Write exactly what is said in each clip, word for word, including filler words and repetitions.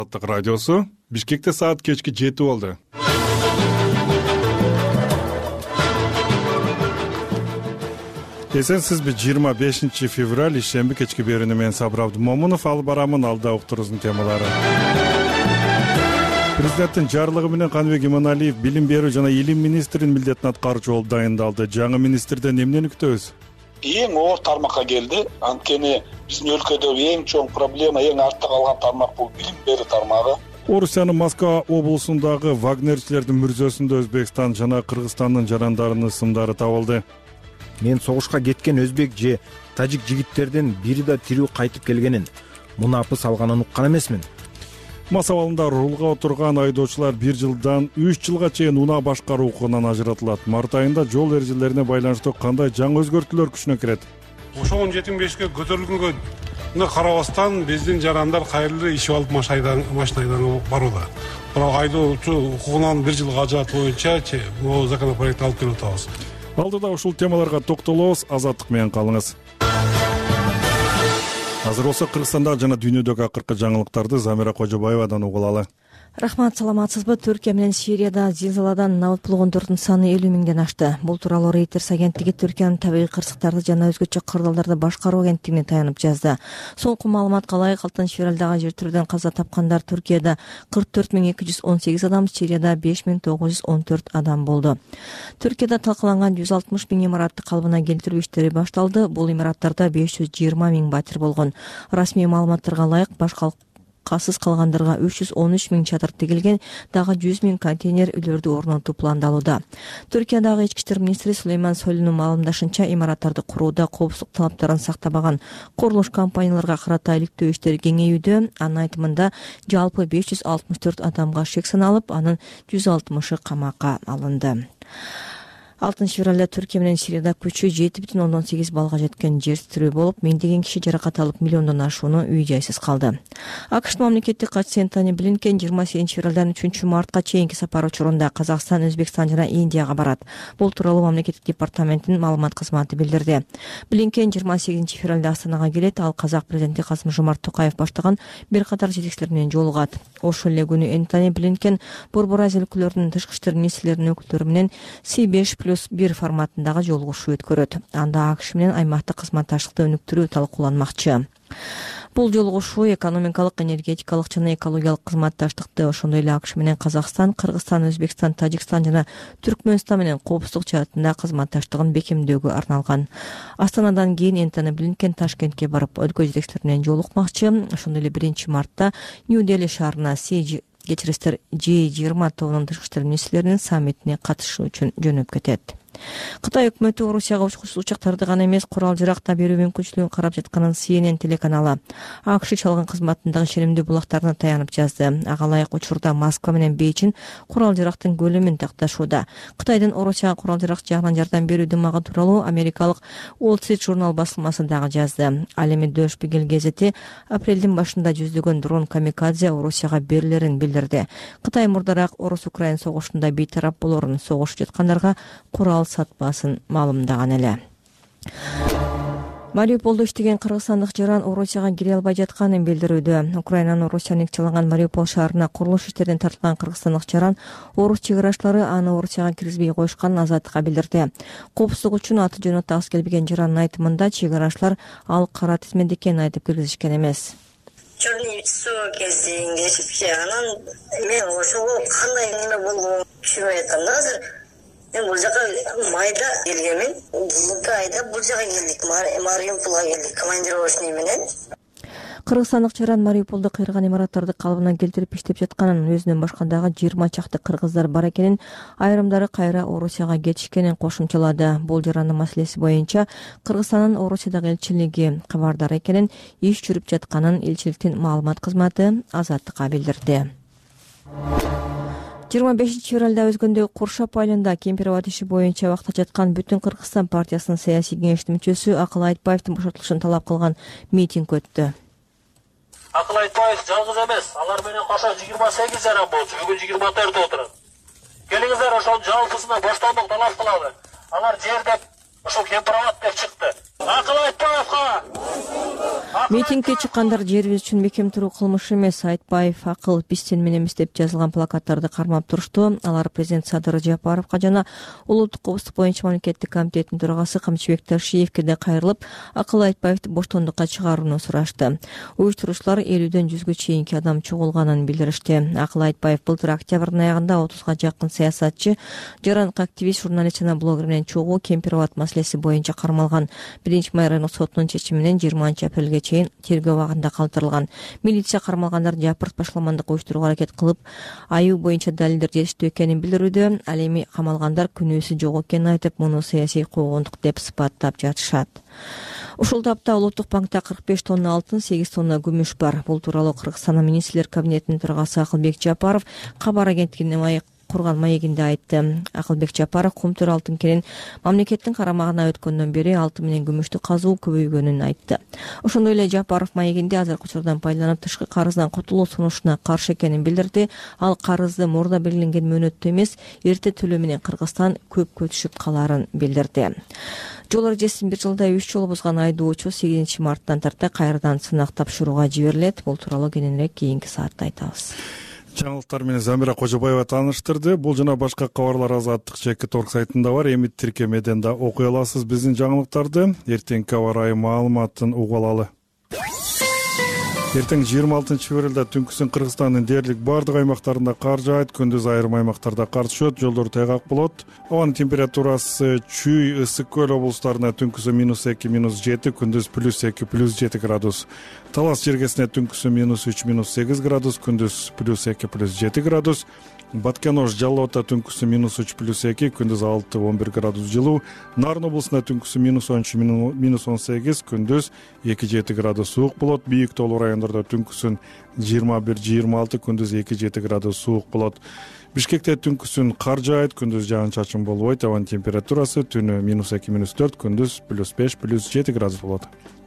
Азаттык радиосу Бишкекте саат кечки жети болду. Эсенсизби жыйырма бешинчи февраль ишемби кечки берүүнү мен Сабыр Абдымомунов алып барамын. Алда уктуруубуздун темалары. Президенттин жарлыгы менен Каныбек Иманалиев билим берүү жана илим министринин милдетин аткаруучу болуп дайындалды. Жаңы министрден эмнени күтөбүз? Эң оор тармакка келди. Анткени биздин өлкөдөгү эң чоң проблема, эң артта калган тармак бул билим берүү тармагы. Орусиянын Москва облусундагы вагнерчилердин мүрзөсүндө Өзбекстан жана Кыргызстандын жарандарынын сымдары табылды. Мен согушка кеткен өзбек же тажик жигиттердин бири да тирүү кайтып келгенин, мунапы салганын уккан эмесмин. Мас абалында рулга отурган айдоочулар бир жылдан үч жылга чейин унаа башкаруу укугунан ажыратылат. Март айында жол эрежелерине байланыштуу кандай жаңы өзгөртүүлөр күчүнө кирет? Ошо он жети бешке көтөрүлгөнгө карабастан биздин жарандар кайрылуу ишип алып машинайдан барууда. Бирок айдоочу укугунан бир жылга ажыратуу боюнча могу законопроект алып келип атабыз. Алдыда ушул темаларга токтолобуз. Азаттык менен калыңыз. Азыр болсо Кыргызстанда жана дүйнөдөгү акыркы жаңылыктарды Замира Кожобаевадан угулалы. Рахмат, саламатсызбы? Түркия менен Сирияда зилзаладан набыт болгондордун саны элүү миңден ашты. Бул тууралуу Reuters агенттиги Түркиянын табигый кырсыктарды жана өзгөчө кырдалдарды башкаруу агенттигине таянып жазды. Соңку маалыматка ылайык алтынчы февралдагы жер тирүүдөн каза тапкандар Түркияда кырк төрт миң эки жүз он сегиз адам, Сирияда беш миң тогуз жүз он төрт адам болду. Түркияда талкаланган жүз алтымыш миң имаратты калыбына келтирүү иштери башталды. Бул имараттарда беш жүз жыйырма миң батир болгон. Расмий маалыматтарга ылайык башка касыз калгандарга үч жүз он үч миң чатыр тигилген, дагы жүз миң контейнер үйлөрдү орнотуу пландалууда. Түркиядагы ички иштер министри Сулейман Сойлунун маалымдашынча, имараттарды курууда коопсуздук талаптарын сактабаган курулуш компанияларга карата иликтөө иштери кеңейүүдө. Анын айтымында жалпы беш жүз алтымыш төрт адамга шек саналып, анын жүз алтымышы камакка алынды. алтынчы февралда Түркия менен Сирияда күчү жети бүтүн ондон сегиз баллга жеткен жер тирүү болуп, миңдеген киши жаракат алып, миллиондон ашууну үй жайсыз калды. АКШ мамлекеттик катчысы Энтони Блинкен жыйырма сегизинчи февралдан үчүнчү мартка чейинки сапар учурунда Казакстан, Өзбекстан жана Индияга барат. Бул тууралуу мамлекеттик департаменттин маалымат кызматы билдирди. Блинкен жыйырма сегизинчи февралда Астанага келет. Ал казак президенти Касым-Жомарт Токаев баштаган бир катар жетекчилер менен жолугат. Ошол эле күнү Энтони Блинкен Борбор Азия өлкөлөрүнүн тышкы иштер министрлеринин өкүлдөрү менен Си беш плюс бир форматындагы жолугушуу өткөрөт. Анда АКШ менен аймактык кызматташтыкты өнүктүрүү талкууланмакчы. Бул жолугушуу экономикалык, энергетикалык жана экологиялык кызматташтыкты, ошондой эле АКШ менен Казакстан, Кыргызстан, Өзбекстан, Тажикстан жана Түркмөнстан менен коопсуздук жаатында кызматташтыгын бекемдөөгө арналган. Астанадан кийин Энтони Блинкен Ташкентке барып, өлкө жетекчилери менен жолукмакчы. Ошондой эле биринчи мартта Нью-Дели шаарына Си Кечиристер Жи жыйырма тобунун тышкы иштер министрлеринин саммитине катышуу үчүн жөнөп кетет. Кытай өкмөтү Орусияга учкучсуз учактарды гана эмес, курал-жарак да берүү мүмкүнчүлүгүн карап жатканын Си Эн Эн телеканалы АКШ чалган кызматындагы ишенимдүү булактарына таянып жазды. Ага ылайык учурда Москва менен Бейжин курал-жарактын көлөмүн такташууда. Кытайдын Орусияга курал-жарак жагынан жардам берүүдүн мага тууралуу америкалык Wall Street журнал басылмасы дагы жазды. Ал эми Der Spiegel гезити апрелдин башында жүздөгөн дрон камикадзе Орусияга берилерин билдирди. Кытай мурдараак Орус-Украин согушунда бейтарап болорун, согушуп жаткандарга курал сатпасын маалымдаган эле. Мариуполдо иштеген кыргызстандык жаран Орусияга кире албай жатканын билдирүүдө. Украинанын Орусияны чалган Мариуполь шаарына курулуш иштеринен тартылган кыргызстандык жаран орус чек арачлары аны Орусияга киргизбей коюшканын Азаттыкка билдирди. Коопсуздук үчүн аты жөнү такыс келбеген жарандын айтымында чек арачлар ал кара тизмеде экенин айтып киргизишкен эмес. Черный суу келсең кешипчи, анан мен ошого кандай неме болгонун түшүнбөй атам да азыр. Мен бул жака майда келгенмин. Бул айда бул жака келдик, Мариуполга келдик командировочный менен. Кыргызстандык жаран Мариуполдо кыйраган имараттарды калыбына келтирип иштеп жатканын, өзүнөн башкандагы жыйырма чакты кыргыздар бар экенин, айрымдары кайра Орусияга кетишкенин кошумчалады. Бул жарандын маселеси боюнча Кыргызстандын Орусиядагы элчилиги кабардар экенин, иш жүрүп жатканын элчиликтин маалымат кызматы Азаттыкка билдирди. жыйырма бешинчи февралда өзгөндөгү Куршап айылында Кемпироват иши боюнча убакта жаткан Бүтүн Кыргызстан партиясынын саясий кеңештин мүчөсү Акыл Айтбаевдин бошотулушун талап кылган митинг өттү. Акыл Айтбаев жалгыз эмес, алар менен кошо жыйырма сегиз жаран болчу, бүгүн жыйырма төрт отурат. Келиңиздер, ошол жалпысына боштондук талап кылалы. Алар жер деп ошол Кемпироват деп чыкты. Акыл Айтбаевга. Митингге чыккандар жерибиз үчүн бекем туруу кылмыш эмес, Айтбаев акыл биз сен менен эмес деп жазылган плакаттарды кармап турушту. Алар президент Садыр Жапаровго жана улуттук коопсуздук боюнча мамлекеттик комитеттин төрагасы Камчыбек Таршиевке да кайрылып, акыл Айтбаевди боштондукка чыгарууну сурашты. Уюштуруучулар элүүдөн жүзгө чейинки адам чогулганын билдиришти. Акыл Айтбаев былтыр октябрдын аягында отузга жакын саясатчы, жаранкы активист, журналист жана блогер менен чогуу Кемпир-Абад маселеси боюнча кармалган. биринчи май райондук сотунун чечими менен жыйырманчы апрелге чейин тергөө абагында калтырылган. Милиция кармалгандар жапырт башламандык уюштурууга аракет кылып, аюу боюнча далилдер жетиштүү экенин билдирүүдө. Ал эми камалгандар күнөөсү жок экенин айтып, муну саясий куугунтук деп сыпаттап жатышат. Ушул тапта Улуттук банкта кырк беш тонна алтын, сегиз тонна күмүш бар. Бул тууралуу Кыргызстандын министрлер кабинетинин төрагасы Акылбек Жапаров кабар агенттигине курган маегинде айтты. Акылбек Жапаров Кумтур алтын кенен мамлекеттин карамагына өткөндөн бери алтын менен күмүштү казуу көбөйгөнүн айтты. Ошондой эле Жапаров маегинде азыркы учурдан пайдаланып тышкы карыздан кутулуу сунушуна каршы экенин билдирди. Ал карызды мурда белгиленген мөөнөттө эмес, эрте төлөө менен Кыргызстан көпкө түшүп каларын билдирди. Жол эрежесин бир жылда үч жолу бузган айдоочу сегизинчи марттан тарта кайрадан сынак тапшырууга жиберилет. Бул тууралуу кененирээк кийинки саатта айтабыз. Жаңылыктар менен Замира Кожобаева тааныштырды. Бул жана башка кабарлар Азаттык жеке торг сайтында бар. Эми тиркемеден да окуй аласыз биздин жаңылыктарды. Эртеңки аба ырайы маалыматын угуп алалы. Эртең жыйырма алтынчы февралда түнкүсүн Кыргызстандын дээрлик бардык аймактарында кар жаайт, күндүз айрым аймактарда кар түшөт, жолдор тайгак болот. Абанын температурасы Чүй, Ысык көл облустарына түнкүсүн минус эки, минус жети, күндүз плюс эки, плюс жети градус. Талас жергесине түнкүсүн минус үч, минус сегиз градус, күндүз плюс эки, плюс жети градус. Баткенош, Жалал Ота түнкүсүн минус үч, плюс эки, күндүз алты, он бир градус жылуу. Нарын облусуна түнкүсүн минус он үч, минус он сегиз, күндүз эки жети градус суук болот. Бийик тоолуу райондордо түнкүсүн жыйырма бир, жыйырма алты, күндүз эки жети градус суук болот. Бишкекте түнкүсүн кар жаайт, күндүз жаан-чачын болбойт. Абанын температурасы түнү минус эки, минус төрт, күндүз плюс беш, плюс жети градус болот.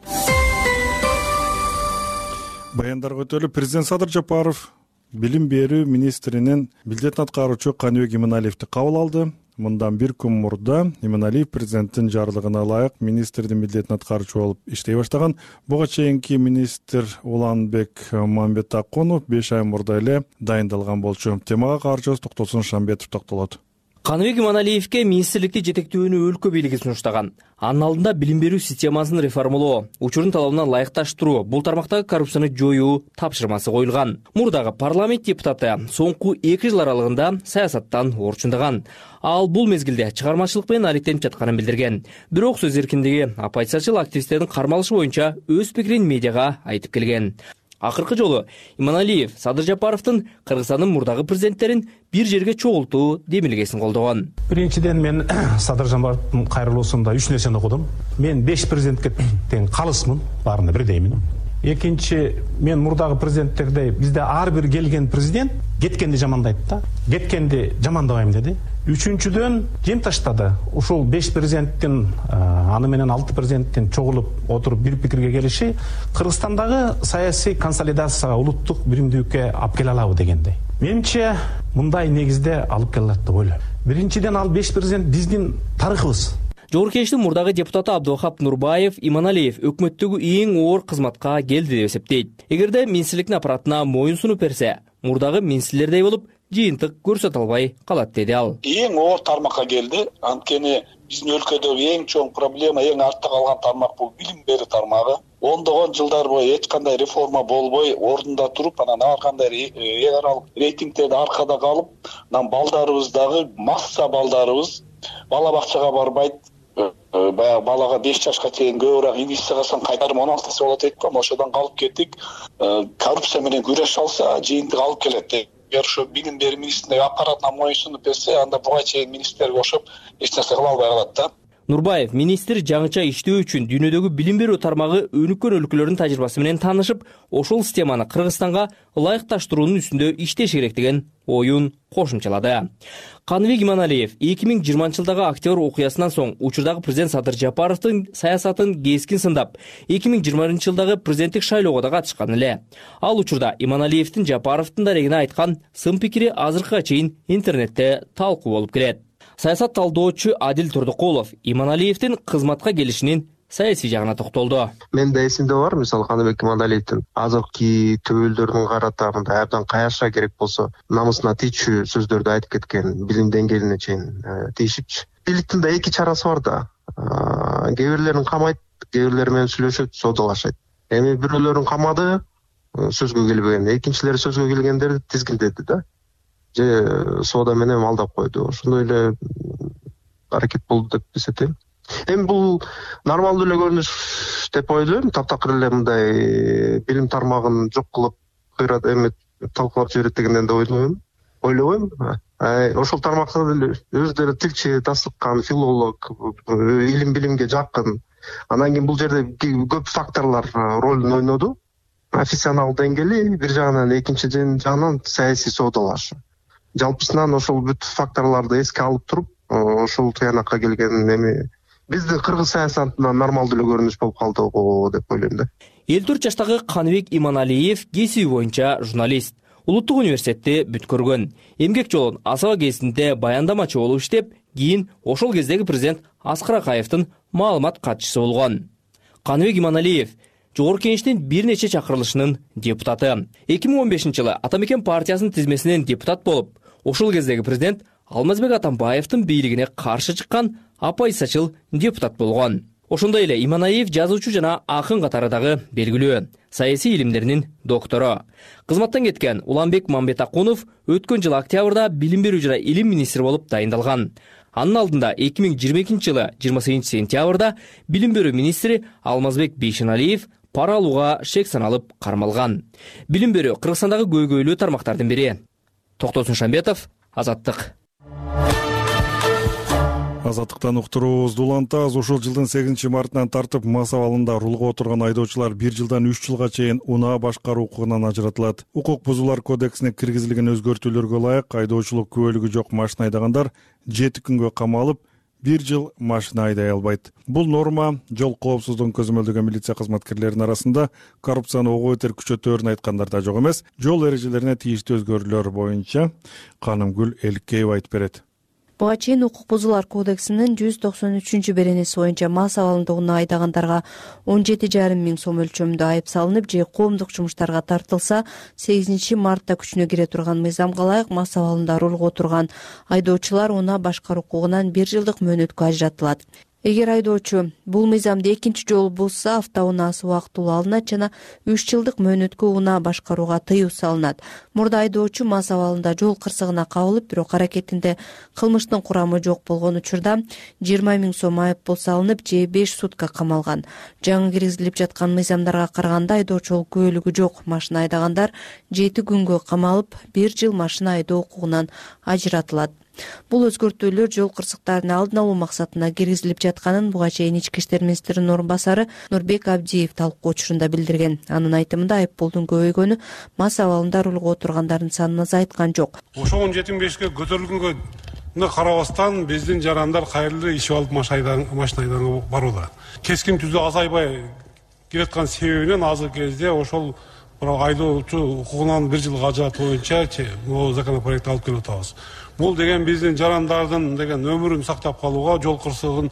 Баяндарга өтөлүп, президент Садыр Жапаров Билим берүү министринин милдетин аткаруучу Каныбек Иманалиевди кабыл алды. Мындан бир күн мурда Иманалиев президенттин жарлыгына ылайык министрдин милдетин аткаруучу болуп иштей баштаган. Буга чейинки министр Уланбек Мамбетакунов беш ай мурда эле дайындалган болчу. Темага каржыбыз Токтосун Шамбетов токтолот. Каныбек Иманалиевке министрликти жетектөөнү өлкө бийлиги сунуштаган. Анын алдында билим берүү системасын реформалоо, учурдун талабына ылайыкташтыруу, бул тармактагы коррупцияны жоюу тапшырмасы коюлган. Мурдагы парламент депутаты соңку эки жыл аралыгында саясаттан орчундаган. Ал бул мезгилде чыгармачылык менен алектенип жатканын билдирген. Бирок сөз эркиндиги оппозициячыл активисттердин кармалышы боюнча өз пикирин медиага айтып келген. Акыркы жолу Иманалиев Садыр Жапаровдун Кыргызстандын мурдагы президенттерин бир жерге чогултуу демилгесин колдогон. Биринчиден мен Садыр Жапаровдун кайрылуусунда үч нерсени окудум. Мен беш президентке тең калысмын, баарына бирдеймин. Экинчи, мен мурдагы президенттердей бизде ар бир келген президент кеткенди жамандайт да, кеткенди жамандабайм деди. Үчүнчүдөн жем таштады. Ушул беш президенттин, аны менен алты президенттин чогулуп отуруп бир пикирге келиши Кыргызстандагы саясий консолидацияга, улуттук биримдүүлүккө алып келе алабы дегендей. Менимче мындай негизде алып келе алат деп ойлойм. Биринчиден ал беш президент биздин тарыхыбыз. Жогорку Кеңештин мурдагы депутаты Абдухап Нурбаев Иманалиев өкмөттөгү эң оор кызматка келди деп эсептейт. Эгерде министрликтин аппаратына моюн сунуп берсе, мурдагы министрлердей болуп жыйынтык көрсөтө албай калат деди ал. Эң оор тармакка келди. Анткени биздин өлкөдөгү эң чоң проблема, эң артта калган тармак бул билим берүү тармагы. Ондогон жылдар бою эч кандай реформа болбой, ордунда туруп, анан ар кандай эл аралык рейтингтерде аркада калып, анан балдарыбыз дагы, масса балдарыбыз бала бакчага барбайт. Баягы балага беш жашка чейин көбүрөөк инвестиция кылсаң кайтарым он алтысы болот дейт го, ошодон калып кеттик. Коррупция менен күрөш алса, жыйынтык алып келет. Эгер ушу билим берүү министрлиги аппаратына моюнсунуп берсе, анда буга чейин министрге окшоп эч нерсе кыла албай калат да. Нурбаев министр жаңыча иштөө үчүн дүйнөдөгү билим берүү тармагы өнүккөн өлкөлөрдүн тажрыйбасы менен таанышып, ошол системаны Кыргызстанга ылайыкташтыруунун үстүндө иштеш керек деген оюн кошумчалады. Каныбек Иманалиев эки миң жыйырманчы жылдагы октябрь окуясынан соң учурдагы президент Садыр Жапаровдун саясатын кескин сындап, эки миң жыйырманчы жылдагы президенттик шайлоого да катышкан эле. Ал учурда Иманалиевдин Жапаровдун дарегине айткан сын пикири азыркыга чейин интернетте талкуу болуп келет. Саясат талдоочу Адил Турдукулов Иманалиевдин кызматка келишинин саясий жагына токтолду. Менде эсимде бар, мисалы Каныбек Иманалиевдин азыркы төбөлдөрдүн карата дагы каяша керек болсо намысына тийчү сөздөрдү айтып кеткен, билим деңгээлине чейин тийишипчи. Бийликтин да эки чарасы бар да. Кээ бирлерин камайт, кээ бирлери менен сүйлөшөт, соодалашат. Эми бирөөлөрүн камады, сөзгө келбеген, экинчилери сөзгө келгендерди тизгиндеди да. Же соода менен алдап койду. Ошондой эле аракет болду деп эсептейм. Эми бул нормалдуу эле көрүнүш деп ойлойм. Таптакыр эле мындай билим тармагын жок кылып кыйрат эми талкуулап жиберет дегенден да ойлойм. Ойлобойм. Ошол тармакта өздөрү тилчи, тасыккан, филолог, илим билимге жакын. Анан кийин бул жерде көп факторлор ролун ойноду. Профессионал деңгээли бир жагынан, экинчи жагынан саясий соодалашуу. Жалпысынан ошол бүт факторлорду эске алып туруп, ошол тыянакка келген эми биздин кыргыз саясатынан нормалдуу эле көрүнүш болуп калды го деп ойлойм да. элүү төрт жаштагы Каныбек Иманалиев кесиби боюнча журналист. Улуттук университетти бүткөргөн. Эмгек жолун Асаба кезинде баяндамачы болуп иштеп, кийин ошол кездеги президент Аскар Акаевдин маалымат катчысы болгон. Каныбек Иманалиев Жогорку Кеңештин бир нече чакырылышынын депутаты. эки миң он бешинчи жылы Атамекен партиясынын тизмесинен депутат болуп, ошол кездеги президент Алмазбек Атамбаевдин бийлигине каршы чыккан оппозициячыл депутат болгон. Ошондой эле Иманалиев жазуучу жана акын катары дагы белгилүү. Саясий илимдеринин доктору. Кызматтан кеткен Уланбек Мамбетакунов өткөн жылы октябрда билим берүү жана илим министри болуп дайындалган. Анын алдында эки миң жыйырма экинчи жылы жыйырма сегизинчи сентябрда билим берүү министри Алмазбек Бейшеналиев пара алууга шек саналып кармалган. Билим берүү Кыргызстандагы көйгөйлүү тармактардын бири. Токтосун Шамбетов, Азаттык. Азаттыктан уктуруубуз. Дулантаз ушул жылдын сегизинчи мартынан тартып мас абалында рулга отурган айдоочулар бир жылдан үч жылга чейин унаа башкаруу укугунан ажыратылат. Укук бузуулар кодексине киргизилген өзгөртүүлөргө ылайык айдоочулук күбөлүгү жок машина айдагандар жети күнгө камалып, бир жыл машина айдай албайт. Бул норма жол коопсуздугун көзөмөлдөгөн милиция кызматкерлеринин арасында коррупцияны ого бетер күчөтөөрүн айткандар да жок эмес. Жол эрежелерине тийиштүү өзгөрүүлөр боюнча Канымгүл Эликеева айтып берет. Буга чейин укук бузуулар кодексинин жүз токсон үчүнчү беренеси боюнча мас абалында унаа айдагандарга он жети жарым миң сом өлчөмүндө айып салынып же коомдук жумуштарга тартылса, сегизинчи мартта күчүнө кире турган мыйзамга ылайык мас абалында рулга отурган айдоочулар унаа башкаруу укугунан бир жылдык мөөнөткө ажыратылат. Эгер айдоочу бул мыйзамды экинчи жолу бузса, автоунаасы убактылуу алынат жана үч жылдык мөөнөткө унаа башкарууга тыюу салынат. Мурда айдоочу мас абалында жол кырсыгына кабылып, бирок аракетинде кылмыштын курамы жок болгон учурда жыйырма миң сом айып пул салынып же беш сутка камалган. Жаңы киргизилип жаткан мыйзамдарга караганда айдоочулук күбөлүгү жок машина айдагандар жети күнгө камалып, бир жыл машина айдоо укугунан ажыратылат. Бул өзгөртүүлөр жол кырсыктарын алдын алуу максатына киргизилип жатканын буга чейин Ички иштер министринин орун басары Нурбек Абдиев талкуу учурунда билдирген. Анын айтымында айып пулдун көбөйгөнү мас абалында рулга отургандардын санын азайткан жок. Ошо он жети миң бешке көтөрүлгөнгө карабастан биздин жарандар кайрылуу иши алып машина айдаганы барууда. Кескин түздү азайбай келаткан себебинен азыркы кезде ошол айдоочу укугунан бир жылга ажыратуу боюнча могу законопроект алып келип атабыз. Бул деген биздин жарандардын деген өмүрүн сактап калууга, жол кырсыгын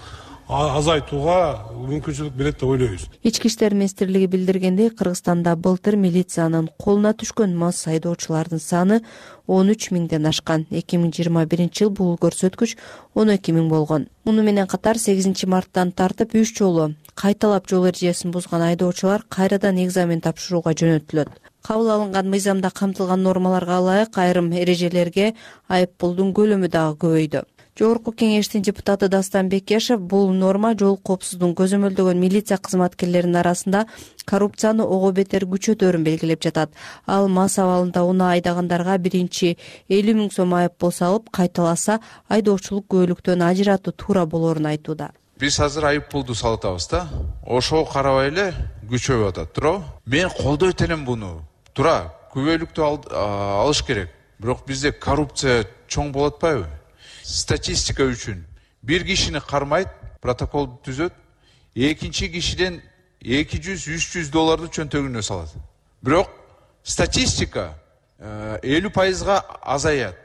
азайтууга мүмкүнчүлүк берет деп ойлойбуз. Ички иштер министрлиги билдиргендей, Кыргызстанда былтыр милициянын колуна түшкөн мас айдоочулардын саны он үч миңден ашкан. эки миң жыйырма биринчи жыл бул көрсөткүч он эки миң болгон. Муну менен катар сегизинчи марттан тартып үч жолу кайталап жол эрежесин бузган айдоочулар кайрадан экзамен тапшырууга жөнөтүлөт. Кабыл алынган мыйзамда камтылган нормаларга ылайык айрым эрежелерге айып пулдун көлөмү дагы көбөйдү. Жогорку Кеңештин депутаты Дастан Бекешев бул норма жол коопсуздугун көзөмөлдөгөн милиция кызматкерлеринин арасында коррупцияны ого бетер күчөтөөрүн белгилеп жатат. Ал мас абалында унаа айдагандарга биринчи элүү миң сом айып пул салып, кайталаса айдоочулук күбөлүктөн ажыратуу туура болоорун айтууда. Биз азыр айып пулду салып атабыз да. Ошого карабай эле күчөп атат, туурабы? Мен колдойт элем буну. Туура, күбөлүктү алыш керек. Бирок бизде коррупция чоң болуп атпайбы? Статистика үчүн бир кишини кармайт, протокол түзөт, экинчи кишиден эки жүз үч жүз долларды чөнтөгүнө салат. Бирок статистика элүү пайызга азаят.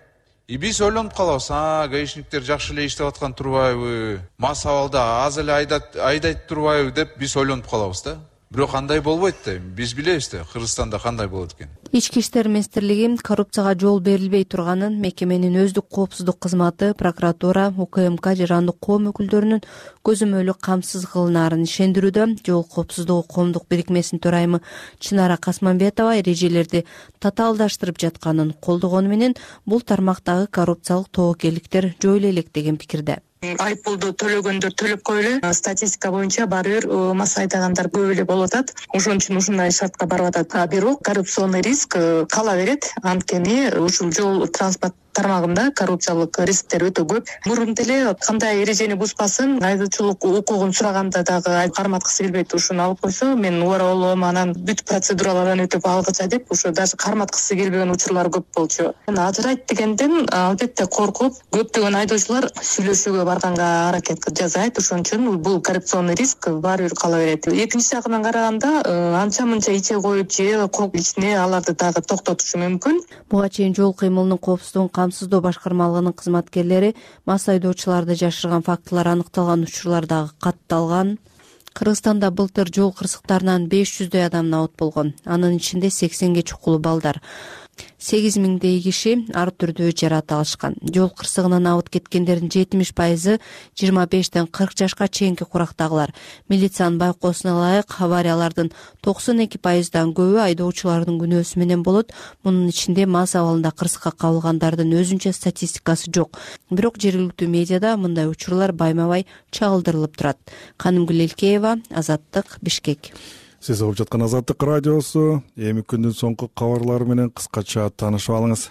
И биз ойлонуп калабыз, а гаишниктер жакшы эле иштеп аткан турбайбы, мас абалда аз эле айдайт турбайбы деп биз ойлонуп калабыз да. Бирок андай болбойт да. Биз билебиз да Кыргызстанда кандай болот экен. Ички иштер министрлиги коррупцияга жол берилбей турганын, мекеменин өздүк коопсуздук кызматы, прокуратура, УКМК жана андык коом өкүлдөрүнүн көзөмөлү камсыз кылынаарын ишендирүүдө. Жол коопсуздугу коомдук бирикмесинин төрайымы Чынара Касманбетова эрежелерди татаалдаштырып жатканын колдогону менен бул тармактагы коррупциялык тобокелдиктер жоюла элек деген пикирде. Айып пулду төлөгөндөр төлөп коелу. Статистика боюнча баары бир мас айдагандар көп эле болуп атат. Ошон үчүн ушундай шартка барып атат. Бирок коррупционный риск кала берет. Анткени ушул жол транспорт тармагында коррупциялык рисктер өтө көп. Мурун деле кандай эрежени бузбасын, айдоочулук укугун сураганда дагы карматкысы келбейт, ушуну алып койсо, мен убара болом, анан бүт процедуралардан өтүп алгыча деп, ушу даже карматкысы келбеген учурлар көп болчу. Ажырайт дегенден албетте коркуп, көптөгөн айдоочулар сүйлөшүүгө барганга аракет жасайт. Ошон үчүн бул коррупционный риск баары бир кала берет. Экинчи жагынан караганда, анча-мынча иче коюп же кок ичине аларды дагы токтотушу мүмкүн. Буга чейин жол кыймылынын коопсуздугун камсыздоо башкармалыгынын кызматкерлери мас айдоочуларды жашырган фактылар аныкталган учурлар дагы катталган. Кыргызстанда былтыр жол кырсыктарынан беш жүздөй адам набыт болгон. Анын ичинде сексенге чукулу балдар. сегиз миңдей киши ар түрдүү жаракат алышкан. Жол кырсыгынан набыт кеткендердин жетимиш пайызы жыйырма бештен кырк жашка чейинки курактагылар. Милициянын байкоосуна ылайык, авариялардын токсон эки пайыздан көбү айдоочулардын күнөөсү менен болот. Мунун ичинде мас абалында кырсыкка кабылгандардын өзүнчө статистикасы жок. Бирок жергиликтүү медиада мындай учурлар байма-бай чагылдырылып турат. Канымгүл Элкеева, Азаттык, Бишкек. Сиз угуп жаткан Азаттык радиосу. Эми күндүн соңку кабарлары менен кыскача таанышып алыңыз.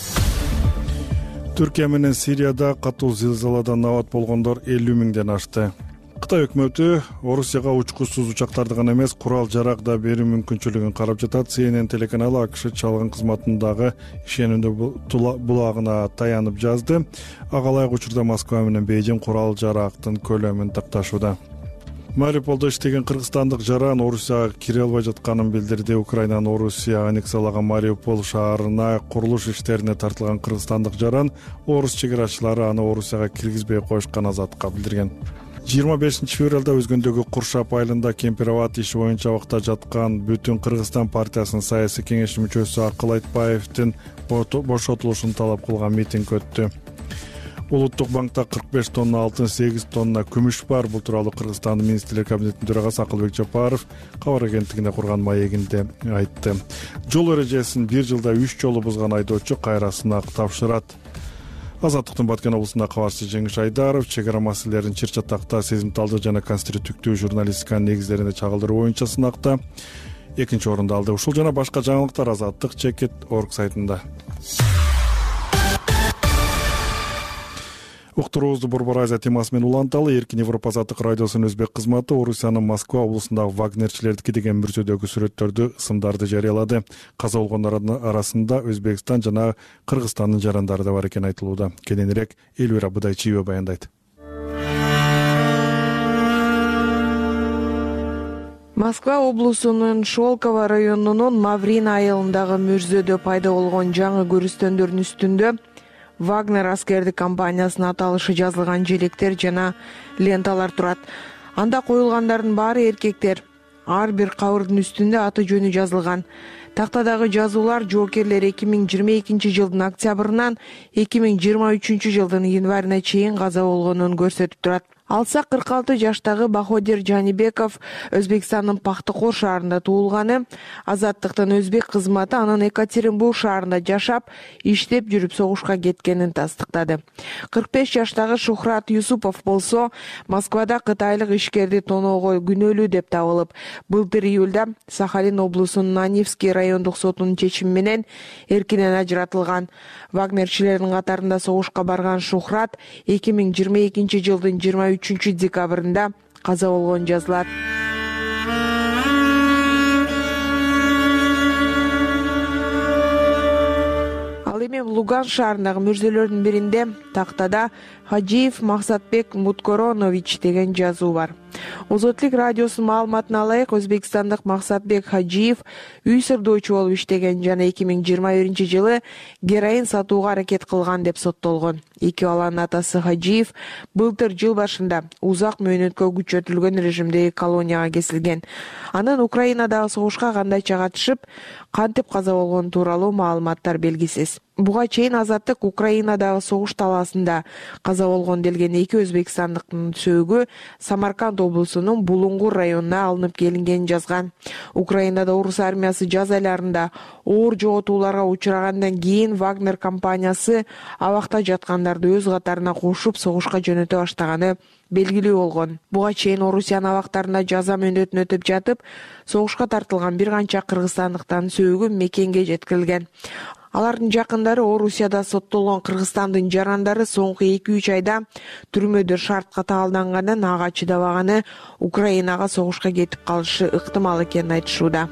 Түркия менен Сирияда катуу зилзаладан набат болгондор элүү миңден ашты. Кытай өкмөтү Орусияга учкусуз учактарды гана эмес, курал жарак да берүү мүмкүнчүлүгүн карап жатат. Си Эн Эн телеканалы АКШ чалгын кызматындагы ишенимдүү булагына таянып жазды. Ага ылайык учурда Москва менен Бейжиң курал жарактын көлөмүн такташууда. Мариуполдо иштеген кыргызстандык жаран Орусияга кире албай жатканын билдирди. Украинанын Орусия аннексиялаган Мариуполь шаарына курулуш иштерине тартылган кыргызстандык жаран орус чек арачылары аны Орусияга киргизбей коюшкан азаттыкка билдирген. жыйырма бешинчи февралда өзгөндөгү Куршап айылында Кемпироват иши боюнча абакта жаткан Бүтүн Кыргызстан партиясынын саясий кеңеши мүчөсү Акыл Айтбаевдин бошотулушун талап кылган митинг өттү. Улуттук банкта кырк беш тонна алтын, сегиз тонна күмүш бар. Бул тууралуу Кыргызстандын министрлер кабинетинин төрагасы Акылбек Жапаров кабар агенттигине курган маегинде айтты. Жол эрежесин бир жылда үч жолу бузган айдоочу кайра сынак тапшырат. Азаттыктын Баткен облусунда кабарчы Жеңиш Айдаров чек ара маселелерин чыр чатакта, сезимталдуу жана конструктивдүү журналистиканын негиздерине чагылдыруу боюнча сынакта экинчи орунду алды. Ушул жана башка жаңылыктар Азаттык чекит орг сайтында. Уктуруубузду Борбор Азия темасы менен уланталы. Эркин Европа азаттык радиосунун өзбек кызматы Орусиянын Москва облусундагы вагнерчилердики деген мүрзөдөгү сүрөттөрдү, ысымдарды жарыялады. Каза болгондордун арасында Өзбекстан жана Кыргызстандын жарандары да бар экени айтылууда. Кененирээк Элвира Будайчиева баяндайт. Москва облусунун Шолково районунун Маврин айылындагы мүрзөдө пайда болгон жаңы көрүстөндөрдүн үстүндө Вагнер аскердик компаниясынын аталышы жазылган желектер жана ленталар турат. Анда коюлгандардын баары эркектер. Ар бир кабырдын үстүндө аты жөнү жазылган. Тактадагы жазуулар жоокерлер эки миң жыйырма экинчи жылдын октябрынан эки миң жыйырма үчүнчү жылдын январына чейин каза болгонун көрсөтүп турат. Алса кырк алты жаштагы Баходир Жанибеков Өзбекстандын Пактыкор шаарында туулганы. Азаттыктын өзбек кызматы анын Екатеринбург шаарында жашап, иштеп жүрүп согушка кеткенин тастыктады. кырк беш жаштагы Шухрат Юсупов болсо Москвада кытайлык ишкерди тоноого күнөөлүү деп табылып, былтыр июлда Сахалин облусунун Анивский райондук сотунун чечими менен эркинен ажыратылган. Вагнерчилердин катарында согушка барган Шухрат эки миң жыйырма экинчи жылдын жыйырма үчүнчү декабрында каза болгон жазылат. Ал эми Луган шаарындагы мүрзөлөрдүн биринде тактада Хаджиев Максатбек Муткоронович деген жазуу бар. Озотлук радиосунун маалыматына ылайык, өзбекстандык Максатбек Хажиев үй сырдоочу болуп иштеген жана эки миң жыйырма биринчи жылы героин сатууга аракет кылган деп соттолгон. Эки баланын атасы Хажиев былтыр жыл башында узак мөөнөткө күчөтүлгөн режимдеги колонияга кесилген. Анын Украинадагы согушка кандайча катышып, кантип каза болгону тууралуу маалыматтар белгисиз. Буга чейин Азаттык Украинадагы согуш талаасында каза болгон делген эки өзбекстандыктын сөөгү Самарканд облусунун Булунгур районуна алынып келингенин жазган. Украинада орус армиясы жаз айларында оор жоготууларга учурагандан кийин Вагнер компаниясы абакта жаткандарды өз катарына кошуп согушка жөнөтө баштаганы белгилүү болгон. Буга чейин Орусиянын абактарында жаза мөөнөтүн өтөп жатып, согушка тартылган бир канча кыргызстандыктын сөөгү мекенге жеткирилген. Алардын жакындары Орусияда соттолгон Кыргызстандын жарандары соңку эки үч айда түрмөдө шартка таалданганын, ага чыдабаганы Украинага согушка кетип калышы ыктымал экенин айтышууда.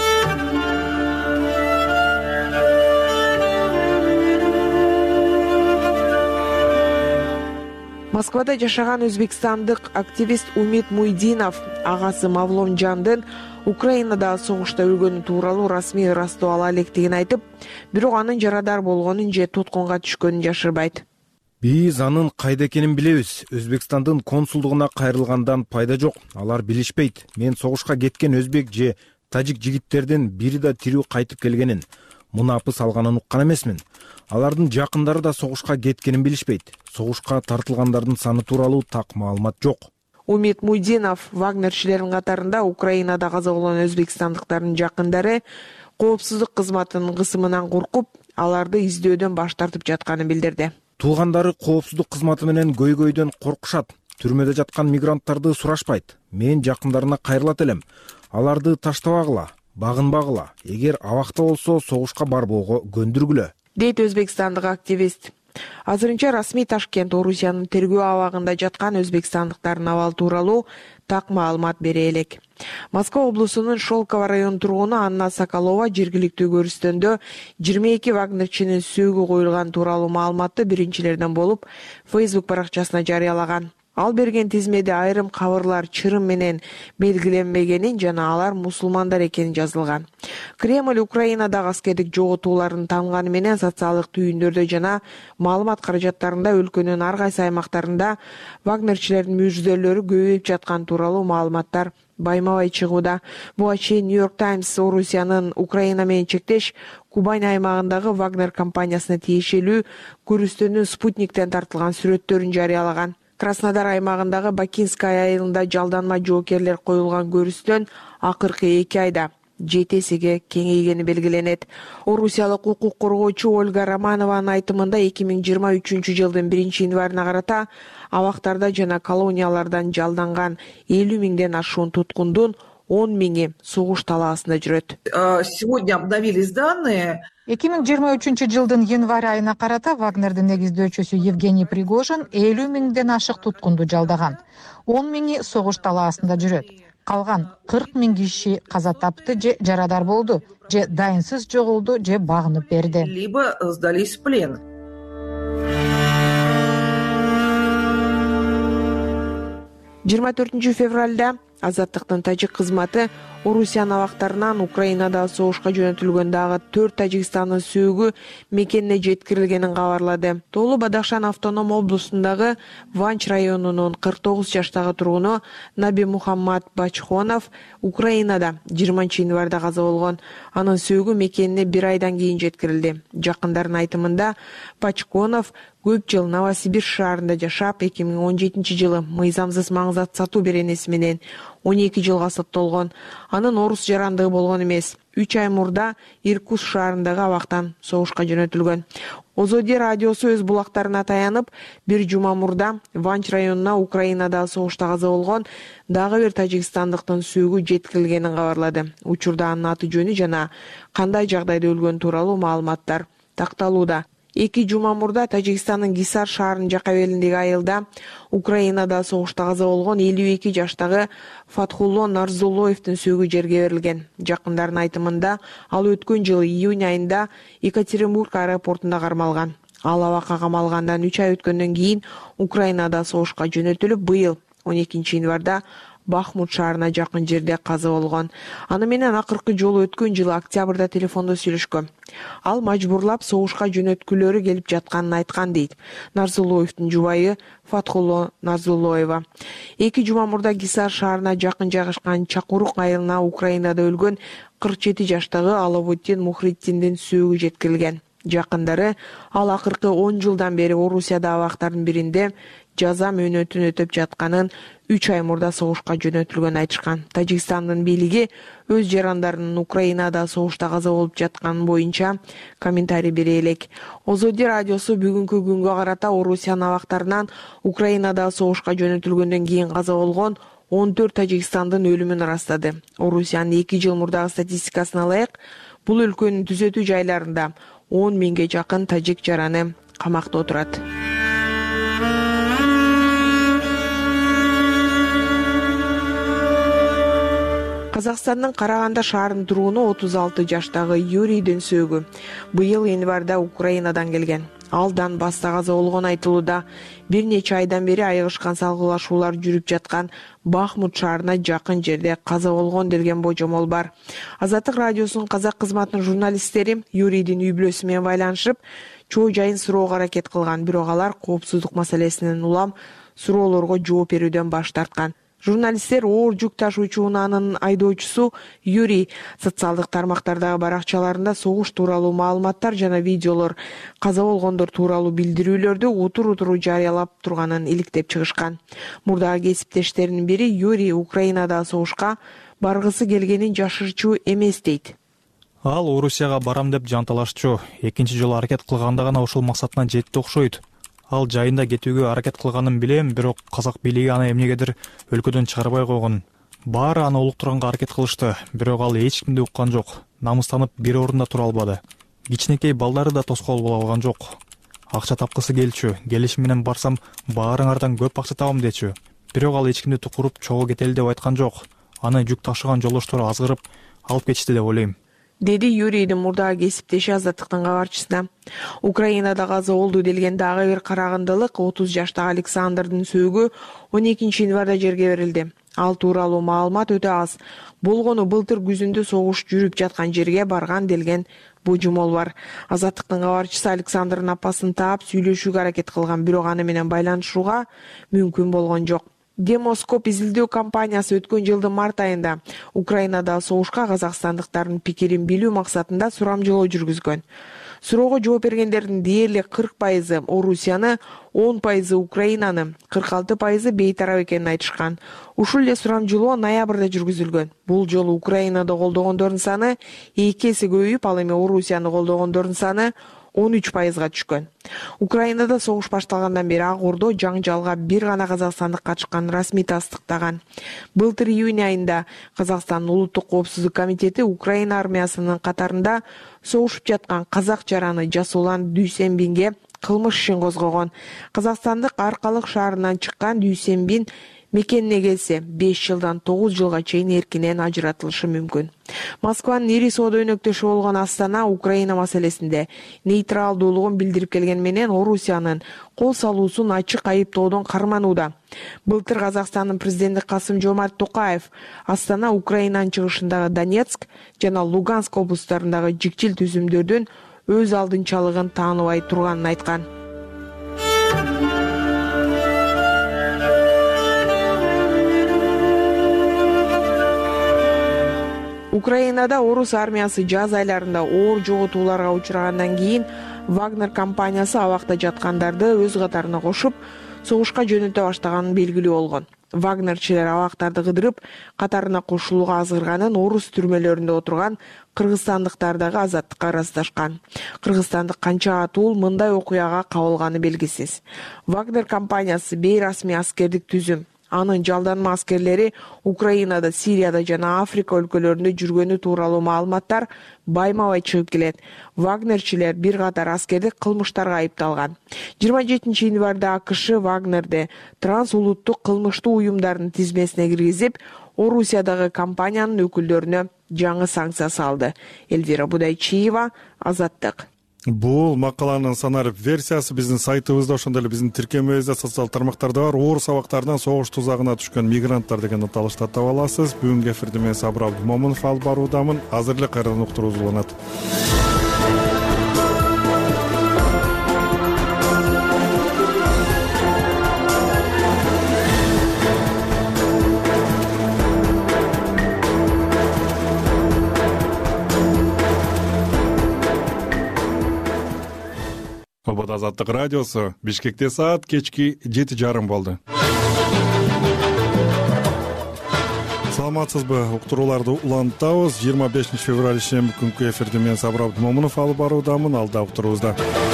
Москвада жашаган өзбекстандык активист Умит Муйдинов агасы Мавлонжандын Украинадагы согушта өлгөнү тууралуу расмий ырастоо ала электигин айтып, бирок анын жарадар болгонун же туткунга түшкөнүн жашырбайт. Биз анын кайда экенин билебиз. Өзбекстандын консулдугуна кайрылгандан пайда жок. Алар билишпейт. Мен согушка кеткен өзбек же тажик жигиттердин бири да тирүү кайтып келгенин, мунапы салганын уккан эмесмин. Алардын жакындары да согушка кеткенин билишпейт. Согушка тартылгандардын саны тууралуу так маалымат жок. Умит Муйдинов вагнерчилердин катарында Украинада каза болгон өзбекстандыктардын жакындары коопсуздук кызматынын кысымынан коркуп, аларды издөөдөн баш тартып жатканын билдирди. Туугандары коопсуздук кызматы менен көйгөйдөн коркушат. Түрмөдө жаткан мигранттарды сурашпайт. Мен жакындарына кайрылат элем. Аларды таштабагыла, багынбагыла. Эгер абакта болсо согушка барбоого көндүргүлө, дейт өзбекстандык активист. Азырынча расмий Ташкент Орусиянын тергөө абагында жаткан өзбекстандыктардын абалы тууралуу так маалымат бере элек. Москва облусунун Шолково районунун тургуну Анна Соколова жергиликтүү көрүстөндө жыйырма эки вагнерчинин сөөгү коюлган тууралуу маалыматты биринчилерден болуп Facebook баракчасына жарыялаган. Ал берген тизмеде айрым кабырлар чырым менен белгиленбегенин жана алар мусулмандар экени жазылган. Кремль Украинадагы аскердик жоготууларын таанганы менен социалдык түйүндөрдө жана маалымат каражаттарында өлкөнүн ар кайсы аймактарында вагнерчилердин мүждөлөрү көбөйүп жаткан тууралуу маалыматтар байма-бай чыгууда. Буга чейин Нью-Йорк Таймс Орусиянын Украина менен чектеш Кубань аймагындагы Вагнер компаниясына тиешелүү көрүстөнүн спутниктен тартылган сүрөттөрүн жарыялаган. Краснодар аймагындагы Бакинская айылында жалданма жоокерлер коюлган көрүстөн акыркы эки айда жети эсеге кеңейгени белгиленет. Орусиялык укук коргоочу Ольга Романованын айтымында эки миң жыйырма үчүнчү жылдын биринчи январына карата абактарда жана колониялардан жалданган элүү миңден ашуун туткундун он миңи согуш талаасында жүрөт. Сегодня обновились данные. эки миң жыйырма үчүнчү жылдын январь айына карата Вагнердин негиздөөчүсү Евгений Пригожин элүү миңден ашык туткунду жалдаган. он миңи согуш талаасында жүрөт. Калган кырк миң киши каза тапты же жарадар болду, же дайынсыз жоголду, же багынып берди. Либо сдались в плен. жыйырма төртүнчү февралда Азаттыктын тажик кызматы Орусиянын абактарынан Украинадагы согушка жөнөтүлгөн дагы төрт Тажикстандын сөөгү мекенине жеткирилгенин кабарлады. Тоолу Бадахшан автоном облусундагы Ванч районунун кырк тогуз жаштагы тургуну Наби Мухаммад Бачхонов Украинада жыйырманчы январда каза болгон. Анын сөөгү мекенине бир айдан кийин жеткирилди. Жакындардын айтымында Бачхонов көп жыл Новосибирск шаарында жашап, эки миң он жетинчи жылы мыйзамсыз маңзат сатуу беренеси менен он эки жылга соттолгон. Анын орус жарандыгы болгон эмес. үч ай мурда Иркутск шаарындагы абактан согушка жөнөтүлгөн. Озоди радиосу өз булактарына таянып, бир жума мурда Ванч районуна Украинадагы согушта каза болгон дагы бир тажикстандыктын сөөгү жеткирилгенин кабарлады. Учурда анын аты жөнү жана кандай жагдайда өлгөнү тууралуу маалыматтар такталууда. Эки жума мурда Тажикстандын Гисар шаарынын жака белиндеги айылда Украинада согушта каза болгон элүү эки жаштагы Фатхулло Нарзулоевдин сөөгү жерге берилген. Жакындардын айтымында ал өткөн жылы июнь айында Екатеринбург аэропортунда кармалган. Ал абакка камалгандан үч ай өткөндөн кийин Украинада согушка жөнөтүлүп, быйыл он экинчи январда Бахмут шаарына жакын жерде каза болгон. Аны менен акыркы жолу өткөн жылы октябрда телефондо сүйлөшкөн. Ал мажбурлап согушка жөнөткүлөрү келип жатканын айткан дейт Нарзуллоевдун жубайы Фатхулло Нарзуллоева. Эки жума мурда Гисар шаарына жакын жайгашкан Чакурук айылына Украинада өлгөн кырк жети жаштагы Алавуттин Мухриддиндин сөөгү жеткирилген. Жакындары ал акыркы он жылдан бери Орусияда абактардын биринде жаза мөөнөтүн өтөп жатканын, үч ай мурда согушка жөнөтүлгөнүн айтышкан. Тажикстандын бийлиги өз жарандарынын Украинада согушта каза болуп жатканы боюнча комментарий бере элек. Озоди радиосу бүгүнкү күнгө карата Орусиянын абактарынан Украинада согушка жөнөтүлгөндөн кийин каза болгон он төрт Тажикстандын өлүмүн ырастады. Орусиянын эки жыл мурдагы статистикасына ылайык, бул өлкөнүн түзөтүү жайларында он миңге жакын тажик жараны камакта отурат. Казакстандын Караганда шаарынын тургуну отуз алты жаштагы Юрийдин сөөгү быйыл январда Украинадан келген. Ал Донбасста каза болгон айтылууда. Бир нече айдан бери айыгышкан салгылашуулар жүрүп жаткан Бахмут шаарына жакын жерде каза болгон делген божомол бар. Азаттык радиосунун казак кызматынын журналисттери Юрийдин үй бүлөсү менен байланышып, чоо жайын суроого аракет кылган, бирок алар коопсуздук маселесинен улам суроолорго жооп берүүдөн баш тарткан. Журналисттер оор жүк ташуучу унаанын айдоочусу Юрий социалдык тармактардагы баракчаларында согуш тууралуу маалыматтар жана видеолор, каза болгондор тууралуу билдирүүлөрдү утур-утуру жарыялап турганын иликтеп чыгышкан. Мурдагы кесиптештеринин бири Юрий Украинада согушка баргысы келгенин жашырчу эмес дейт. Ал Орусияга барам деп жанталашчу. Экинчи жолу аракет кылганда гана ушул максатына жетти окшойт. Ал жайында кетүүгө аракет кылганын билем, бирок казак бийлиги аны эмнегедир өлкөдөн чыгарбай койгон. Баары аны улуктурганга аракет кылышты, бирок ал эч кимди уккан жок. Намыстанып бир орунда тура албады. Кичинекей балдары да тоскоол боло алган жок. Акча тапкысы келчү, келишим менен барсам баарыңардан көп акча табам дечү. Бирок ал эч кимди тукуруп чогуу кетели деп айткан жок. Аны жүк ташыган жолдоштору азгырып алып кетишти деп ойлойм, деди Юрийдин мурдагы кесиптеши Азаттыктын кабарчысына. Украинада каза болду делген дагы бир карагандылык отуз жаштагы Александрдын сөөгү он экинчи январда жерге берилди. Ал тууралуу маалымат өтө аз. Болгону былтыр күзүндө согуш жүрүп жаткан жерге барган делген божомол бар. Азаттыктын кабарчысы Александрдын апасын таап сүйлөшүүгө аракет кылган, бирок аны менен байланышууга мүмкүн болгон жок. Демоскоп изилдөө компаниясы өткөн жылдын март айында Украинада согушка казакстандыктардын пикирин билүү максатында сурамжылоо жүргүзгөн. Суроого жооп бергендердин дээрлик кырк пайызы Орусияны, он пайызы Украинаны, кырк алты пайызы бейтарап экенин айтышкан. Ушул эле сурамжылоо ноябрда жүргүзүлгөн. Бул жолу Украинада колдогондордун саны эки эсе көбөйүп, ал эми Орусияны колдогондордун саны он үч пайызга түшкөн. Украинада согуш башталгандан бери Ак Ордо жаңжалга бир гана казакстандык катышканын расмий тастыктаган. Былтыр июнь айында Казакстандын улуттук коопсуздук комитети Украина армиясынын катарында согушуп жаткан казак жараны Жасулан Дүйсенбинге кылмыш ишин козгогон. Казакстандык Аркалык шаарынан чыккан Дүйсенбин мекенине келсе, беш жылдан тогуз жылга чейин эркинен ажыратылышы мүмкүн. Москванын ири соода өнөктөшү болгон Астана Украина маселесинде нейтралдуулугун билдирип келген менен Орусиянын кол салуусун ачык айыптоодон карманууда. Былтыр Казакстандын президенти Касым Жомарт Токаев Астана Украинанын чыгышындагы Донецк жана Луганск облустарындагы жикчил түзүмдөрдүн өз алдынчалыгын тааныбай турганын айткан. Украинада орус армиясы жаз айларында оор жоготууларга учрагандан кийин Вагнер компаниясы абакта жаткандарды өз катарына кошуп, согушка жөнөтө баштаганын белгилүү болгон. Вагнерчилер абактарды кыдырып, катарына кошулууга азгырганын орус түрмөлөрүндө отурган кыргызстандыктар дагы Азаттыкка ырасташкан. Кыргызстандык канча атуул мындай окуяга кабылганы белгисиз. Вагнер компаниясы бейрасмий аскердик түзүм. Анын жалданма аскерлери Украинада, Сирияда жана Африка өлкөлөрүндө жүргөнү тууралуу маалыматтар байма-бай чыгып келет. Вагнерчилер бир катар аскердик кылмыштарга айыпталган. жыйырма жетинчи январда АКШ Вагнерди трансулуттук кылмыштуу уюмдардын тизмесине киргизип, Орусиядагы компаниянын өкүлдөрүнө жаңы санкция салды. Эльвира Будайчиева, Азаттык. Бул макаланын санарип версиясы биздин сайтыбызда, ошондой эле биздин тиркемебизде, социалдык тармактарда бар. Орус абактарынан согуш тузагына түшкөн мигранттар деген аталышта таба аласыз. Бүгүнкү эфирди мен Сабыр Абдымомунов алып баруудамын. Азыр эле кайрадан уктурууз уланат. Обод азаттык радиосу. Бишкекте саат кечки жети жарым болду. Саламатсызбы? Уктурууларды улантабыз. жыйырма бешинчи февраль шемби күнкү эфирди мен Сабыр Абдымомунов алып баруудамын. Алда уктуруубузда.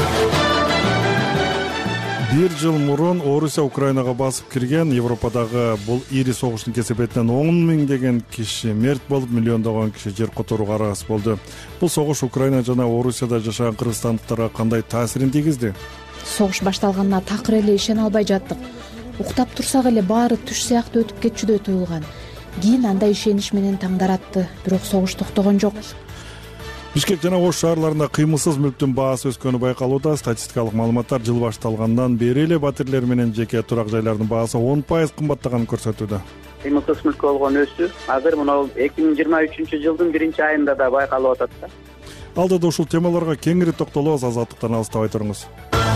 Бир жыл мурун Орусия Украинага басып кирген. Европадагы бул ири согуштун кесепетинен он миңдеген киши мерт болуп, миллиондогон киши жер которууга аргасыз болду. Бул согуш Украина жана Орусияда жашаган кыргызстандыктарга кандай таасирин тийгизди? Согуш башталганына такыр эле ишене албай жаттык. Уктап турсак эле баары түш сыяктуу өтүп кетчүдөй туюлган. Кийин андай ишенич менен таңдар атты, бирок согуш токтогон жок. Бишкек жана Ош шаарларында кыймылсыз мүлктүн баасы өскөнү байкалууда. Статистикалык маалыматтар жыл башталгандан бери эле батирлер менен жеке турак жайлардын баасы он пайыз кымбаттаганын көрсөтүүдө. Кыймылсыз мүлккө болгон өсүү азыр мына эки миң жыйырма үчүнчү жылдын биринчи айында да байкалып атат да. Алдыда ушул темаларга кеңири токтолобуз, азаттыктан алыстабай туруңуз.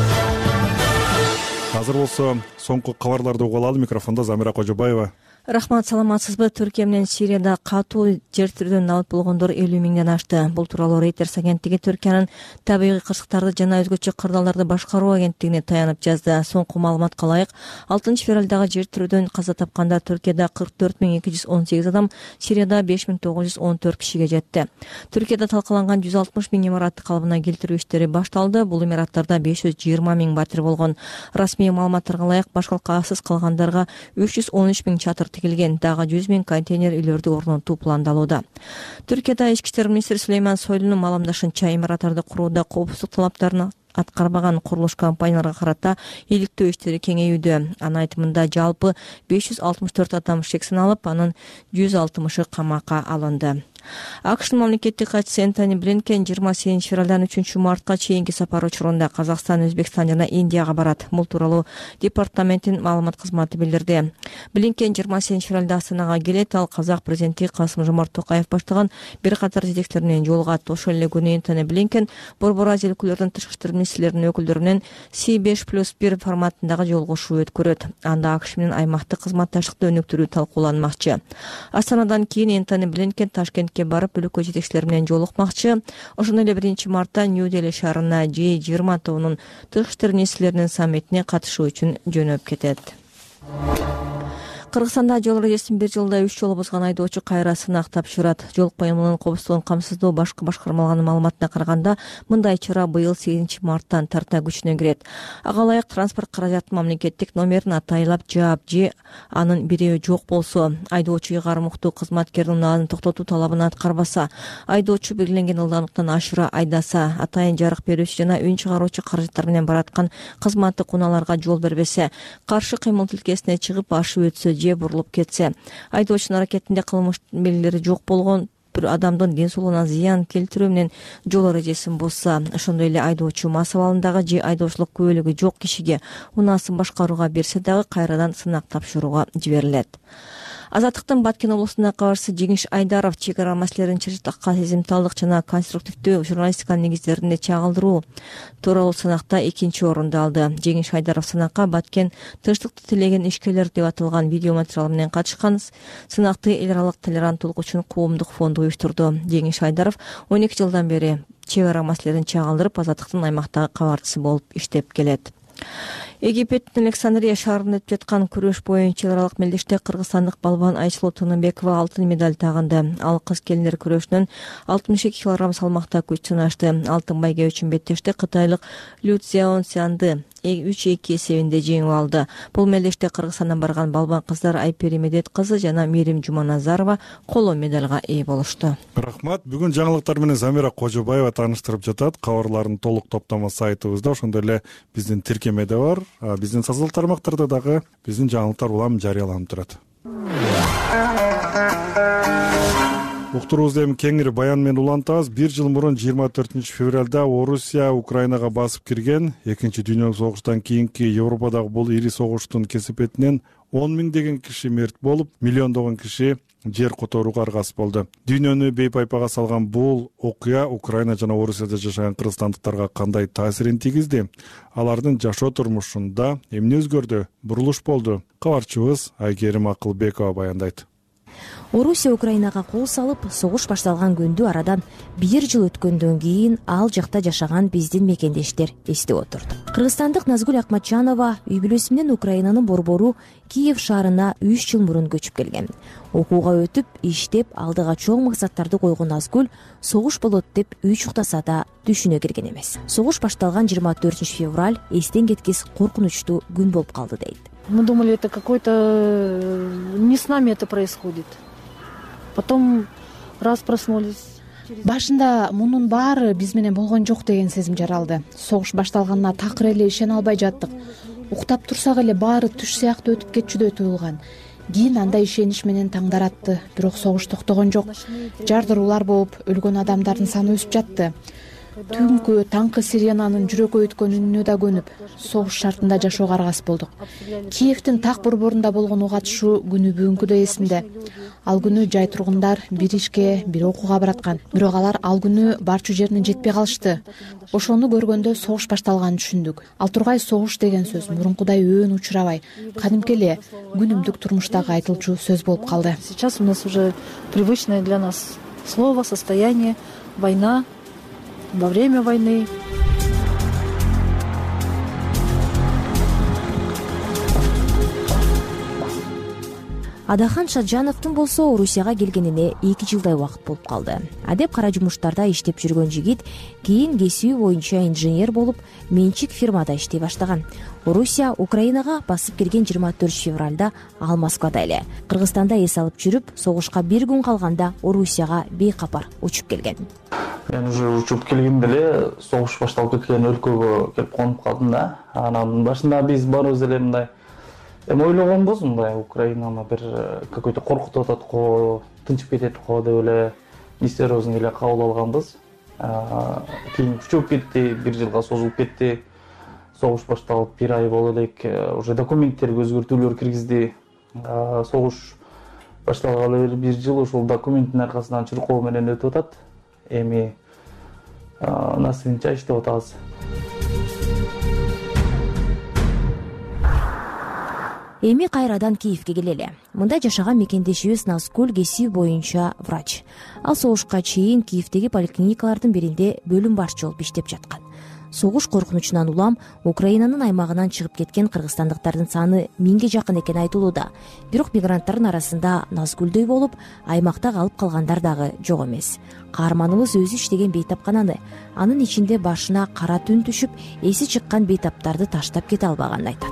Азыр болсо соңку кабарларды угуп алалы. Микрофондо Замира Кожобаева. Рахмат, саламатсызбы? Түркия менен Сирияда катуу жер тирүүдөн набыт болгондор элүү миңден ашты. Бул тууралуу Reuters агенттиги Түркиянын табигый кырсыктарды жана өзгөчө кырдаалдарды башкаруу агенттигине таянып жазды. Соңку маалыматка ылайык, алтынчы февралдагы жер тирүүдөн каза тапкандар Түркияда кырк төрт миң эки жүз он сегиз адам, Сирияда беш миң тогуз жүз он төрт кишиге жетти. Түркияда талкаланган жүз алтымыш миң имаратты калыбына келтирүү иштери башталды. Бул имараттарда беш жүз жыйырма миң батир болгон. Расмий маалыматтарга ылайык, башкалкасыз калгандарга үч жүз он үч миң чатыр тигилген, дагы жүз миң контейнер үйлөрдү орнотуу пландалууда. Түркияда ички иштер министри Сулейман Сойлунун маалымдашынча, имараттарды курууда коопсуздук талаптарын аткарбаган курулуш компанияларга карата иликтөө иштери кеңейүүдө. Анын айтымында жалпы беш жүз алтымыш төрт адам шек сыналып, анын жүз алтымышы камакка алынды. АКШнын мамлекеттик катчысы Энтони Блинкен жыйырма сегизинчи февралдан үчүнчү мартка чейинки сапар учурунда Казакстан, Өзбекстан жана Индияга барат. Бул тууралуу департаменттин маалымат кызматы билдирди. Блинкен жыйырма сегизинчи февралда Астанага келет. Ал казак президенти Касым-Жомарт Токаев баштаган бир катар жетекчилер менен жолугат. Ошол эле күнү Энтони Блинкен Борбор Азия өлкөлөрүнүн тышкы иштер министрлеринин өкүлдөрү менен си беш плюс бир форматындагы жолугушуу өткөрөт. Анда АКШ менен аймактык кызматташтыкты өнүктүрүү талкууланмакчы. Астанадан кийин Энтони Блинкен Ташкентке барып өлкө жетекчилери менен жолукмакчы. Ошондой эле биринчи мартта Нью-Дели шаарына жи жыйырма тобунун тышкы иштер министрлеринин саммитине катышуу үчүн жөнөп кетет. Кыргызстанда жол эрежесин бир жылда үч жолу бузган айдоочу кайра сынак тапшырат. Жол коюмунун коопсуздугун камсыздоо башкы башкармалыгынын маалыматына караганда, мындай чара быйыл сегизинчи марттан тарта күчүнө кирет. Ага ылайык транспорт каражаттын мамлекеттик номерин атайлап жаап же анын бирөө жок болсо, айдоочу ыйгарым уктуу кызматкердин унааны токтотуу талабын аткарбаса, айдоочу белгиленген ылдамдыктан ашыра айдаса, атайын жарык берүүчү жана үн чыгаруучу каражаттар менен бараткан кызматтык унааларга жол бербесе, каршы кыймыл тилкесине чыгып ашып өтсө же бурулуп кетсе, айдоочунун аракетинде кылмыш белгилери жок болгон, бир адамдын ден соолугуна зыян келтирүү менен жол эрежесин бузса, ошондой эле айдоочу мас абалындагы же айдоочулук күбөлүгү жок кишиге унаасын башкарууга берсе дагы кайрадан сынак тапшырууга жиберилет. Азаттыктын Баткен облусунда кабарчысы Жеңиш Айдаров чек ара маселелерин чыжыктыкка, сезимталдык жана конструктивдүү журналистиканын негиздеринде чагылдыруу тууралуу сынакта экинчи орунду алды. Жеңиш Айдаров сынакка Баткен тынчтыкты тилеген ишкерлер деп аталган видео материал менен катышкан. Сынакты эл аралык толеранттуулук үчүн коомдук фонду уюштурду. Жеңиш Айдаров он эки жылдан бери чек ара маселелерин чагылдырып, Азаттыктын аймактагы кабарчысы болуп иштеп келет. Египеттин Александрия шаарында өтүп жаткан күрөш боюнча эл аралык мелдеште кыргызстандык балбан Айсулуу Тыныбекова алтын медаль тагынды. Ал кыз келиндер күрөшүнөн алтымыш эки килограмм салмакта күч сынашты. Алтын байге үчүн беттеште кытайлык Лю Цзяонсянды үч эки эсебинде жеңип алды. Бул мелдеште Кыргызстандан барган балбан кыздар Айпери Медет кызы жана Мерим Жуманазарова коло медалга ээ болушту. Рахмат. Бүгүн жаңылыктар менен Замира Кожобаева тааныштырып жатат. Кабарлардын толук топтомо сайтыбызда, ошондой эле биздин тиркемеде бар. Биздин социалдык тармактарда дагы биздин жаңылыктар улам жарыяланып турат. уктуруубузду эми кеңири баян менен улантабыз. Бир жыл мурун жыйырма төртүнчү февралда Орусия Украинага басып кирген. Экинчи дүйнөлүк согуштан кийинки Европадагы бул ири согуштун кесепетинен он миңдеген киши мерт болуп, миллиондогон киши жер которууга аргасыз болду. Дүйнөнү бейпайпага салган бул окуя Украина жана Орусияда жашаган кыргызстандыктарга кандай таасирин тийгизди? Алардын жашоо турмушунда эмне өзгөрдү? Бурулуш болду? Кабарчыбыз Айгерим Акылбекова баяндайт. Орусия Украинага кол салып, согуш башталган күндү арадан бир жыл өткөндөн кийин ал жакта жашаган биздин мекендештер эстеп отурду. Кыргызстандык Назгүл Акматжанова үй бүлөсү менен Украинанын борбору Киев шаарына үч жыл мурун көчүп келген. Окууга өтүп, иштеп, алдыга чоң максаттарды койгон Назгүл согуш болот деп үч уктаса да түшүнө кирген эмес. Согуш башталган жыйырма төртүнчү февраль эстен кеткис коркунучтуу күн болуп калды дейт. Мы думали, это какой-то... Не с нами это происходит. Потом раз проснулись. Башында мунун баары биз менен болгон жок деген сезим жаралды. Согуш башталганына такыр эле ишене албай жаттык. Уктап турсак эле баары түш сыяктуу өтүп кетчүдөй туюлган. Кийин андай ишенич менен таңдар атты. Бирок согуш токтогон жок. Жардыруулар болуп, өлгөн адамдардын саны өсүп жатты. Түнкү таңкы сиренанын жүрөккө өткөн үнүнө да көнүп, согуш шартында жашоого аргасыз болдук. Киевдин так борборунда болгон ок атышуу күнү бүгүнкүдөй эсимде. Ал күнү жай тургундар бир ишке, бир окууга бараткан. Бирок алар ал күнү барчу жерине жетпей калышты. Ошону көргөндө согуш башталганын түшүндүк. Ал тургай согуш деген сөз мурункудай өөн учурабай, кадимки эле күнүмдүк турмуштагы айтылчу сөз болуп калды. Сейчас у нас уже привычное для нас слово, состояние, война. Во время войны. Адахан Шаджановдун болсо Орусияга келгенине эки жылдай убакыт болуп калды. Адеп кара жумуштарда иштеп жүргөн жигит кийин кесиби боюнча инженер болуп, менчик фирмада иштей баштаган. Орусия Украинага басып кирген жыйырма төртүнчү февралда ал Москвада эле. Кыргызстанда эс алып жүрүп, согушка бир күн калганда Орусияга бейкапар учуп келген. Мен уже учуп келгенде эле согуш башталып кеткен өлкөгө келип конуп калдым да. Анан башында биз барыбыз эле мындай эми ойлогонбуз, мындай Украинаны бир какой-то коркутуп атат го, тынчып кетет го деп эле несерьезно эле кабыл алганбыз. Кийин күчөп кетти, бир жылга созулуп кетти. Согуш башталып бир ай боло элек, уже документтерге өзгөртүүлөр киргизди. Согуш башталгалы бир жыл ушул документтин аркасынан чуркоо менен өтүп атат. Эми насыбынча иштеп атабыз. Эми кайрадан Киевге келели. Мында жашаган мекендешибиз Назгүл кесиби боюнча врач. Ал согушка чейин Киевдеги поликлиникалардын биринде бөлүм башчы болуп иштеп жаткан. Согуш коркунучунан улам Украинанын аймагынан чыгып кеткен кыргызстандыктардын саны миңге жакын экени айтылууда. Бирок мигранттардын арасында Назгүлдөй болуп, аймакта калып калгандар дагы жок эмес. Каарманыбыз өзү иштеген бейтапкананы, анын ичинде башына кара түн түшүп, эси чыккан бейтаптарды таштап кете албаганын айтат.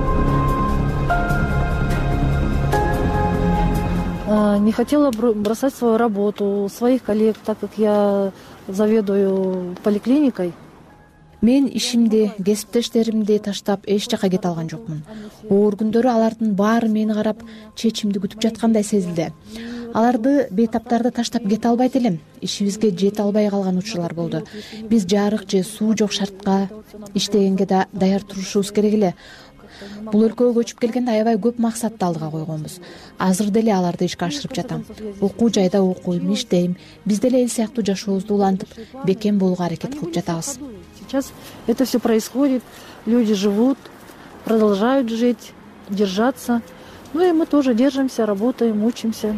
Не хотела бросать свою работу, своих коллег, так как я заведую поликлиникой. Мен ишимди, кесиптештеримди таштап эч жака кете алган жокмун. Оор күндөрү алардын баары мени карап, чечимди күтүп жаткандай сезилди. Аларды бейтаптарды таштап кете албайт элем. Ишибизге жете албай калган учурлар болду. Биз жарык же суу жок шартка иштегенге да даяр турушубуз керек эле. Бул өлкөгө көчүп келгенде аябай көп максатты алдыга койгонбуз. Азыр деле аларды ишке ашырып жатам. Окуу жайда окуйм, иштейм. Биз деле эл сыяктуу жашообузду улантып, бекем болууга аракет кылып жатабыз. Сейчас это все происходит, люди живут, продолжают жить, держаться. Ну и мы тоже держимся, работаем, учимся.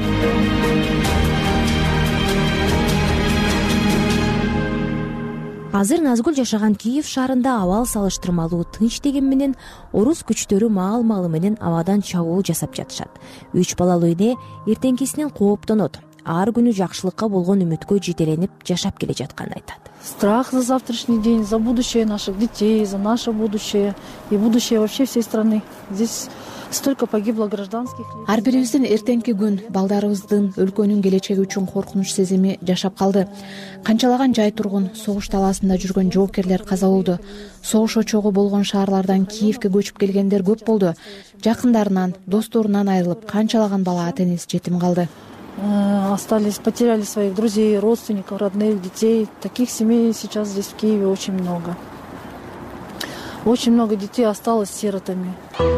Азыр Назгүл жашаган Киев шаарында абал салыштырмалуу тынч деген менен орус күчтөрү маал-малы менен абадан чабуул жасап жатышат. Үч балалуу эне эртеңкисинен кооптонот. Ар күнү жакшылыкка болгон үмүткө жетеленип жашап келе жатканын айтат. Страх за завтрашний день, за будущее наших детей, за наше будущее и будущее вообще всей страны. Здесь столько погибло гражданских. Ар бирибиздин эртеңки күн балдарыбыздын, өлкөнүн келечеги үчүн коркунуч сезими жашап калды. Канчалаган жай тургун, согуш талаасында жүргөн жоокерлер каза болду. Согуш очогу болгон шаарлардан Киевге көчүп келгендер көп болду. Жакындарынан, досторунан айрылып, канчалаган бала ата энеси жетим калды. остались, потеряли своих друзей, родственников, родных, детей. Таких семей сейчас здесь в Киеве очень много. Очень много детей осталось сиротами.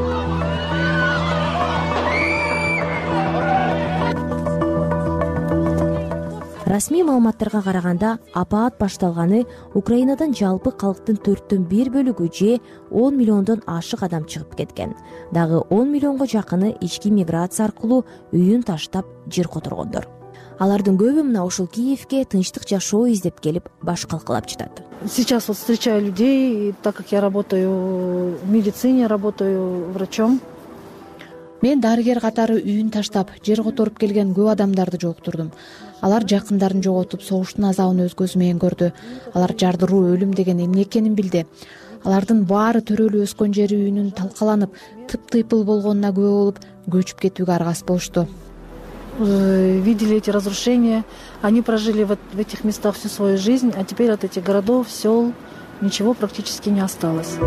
Расмий маалыматтарга караганда, апаат башталганы Украинадан жалпы калктын төрттөн бир бөлүгү же он миллиондон ашык адам чыгып кеткен. Дагы он миллионго жакыны ички миграция аркылуу үйүн таштап жер которгондор. Алардын көбү мына ушул Киевке тынчтык жашоо издеп келип баш калкалап жатат. Сейчас вот встречаю людей, так как я работаю в медицине, работаю врачом. Мен дарыгер катары үйүн таштап жер которуп келген көп адамдарды жолуктурдум. Алар жакындарын жоготуп, согуштун азабын өз көзү менен көрдү. Алар жардыруу өлүм деген эмне экенин билди. Алардын баары төрөлүп өскөн жери үйүнүн талкаланып, тыптыйпыл болгонуна күбө болуп, көчүп кетүүгө аргасыз болушту. Видели эти разрушения, они прожили в этих местах всю свою жизнь, а теперь от этих городов, сел, ничего практически не осталось.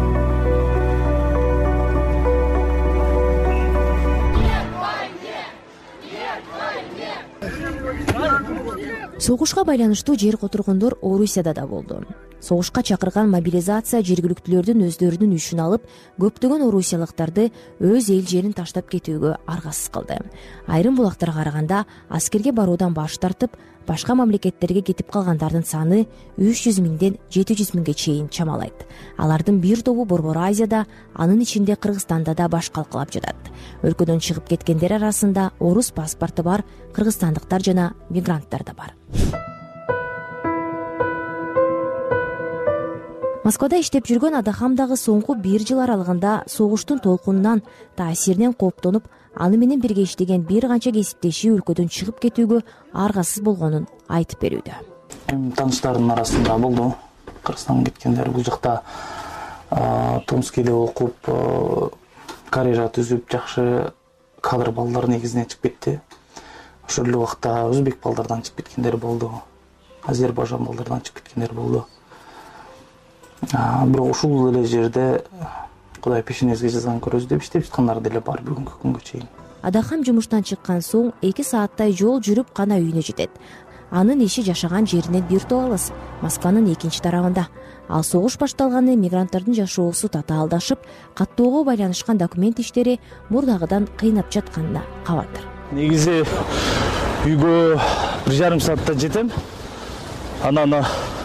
Согушка байланыштуу жер которгондор Орусияда да болду. Согушка чакырган мобилизация жергиликтүүлөрдүн өздөрүнүн үчүн алып, көптөгөн орусиялыктарды өз эл жерин таштап кетүүгө аргасыз кылды. Айрым булактарга караганда, аскерге баруудан баш тартып, башка мамлекеттерге кетип калгандардын саны үч жүз миңден жети жүз миңге чейин чамалайт. Алардын бир тобу Борбор Азияда, анын ичинде Кыргызстанда да баш калкалап жатат. Өлкөдөн чыгып кеткендер арасында орус паспорту бар кыргызстандыктар жана мигранттар да бар. Москвада иштеп жүргөн Адахам дагы соңку бир жыл аралыгында согуштун толкунунан, таасиринен кооптонуп, аны менен бирге иштеген бир канча кесиптеши өлкөдөн чыгып кетүүгө аргасыз болгонун айтып берүүдө. Эми тааныштардын арасында болду. Кыргызстанга кеткендер бул жакта Томскиде окуп, карьера түзүп, жакшы кадр балдар негизинен чыгып кетти. Ошол эле убакта өзбек балдардан чыгып кеткендер болду. Азербайжан балдардан чыгып кеткендер болду. Бирок ушул эле жерде Кудай пешенеңизге жазган көрөсү деп иштеп жаткандар деле бар бүгүнкү күнгө чейин. Адахам жумуштан чыккан соң эки сааттай жол жүрүп гана үйүнө жетет. Анын иши жашаган жеринен бир топ алыс, Москванын экинчи тарабында. Ал согуш башталганы мигранттардын жашоосу татаалдашып, каттоого байланышкан документ иштери мурдагыдан кыйнап жатканына кабардар. Негизи үйгө бир жарым саатта жетем. Анан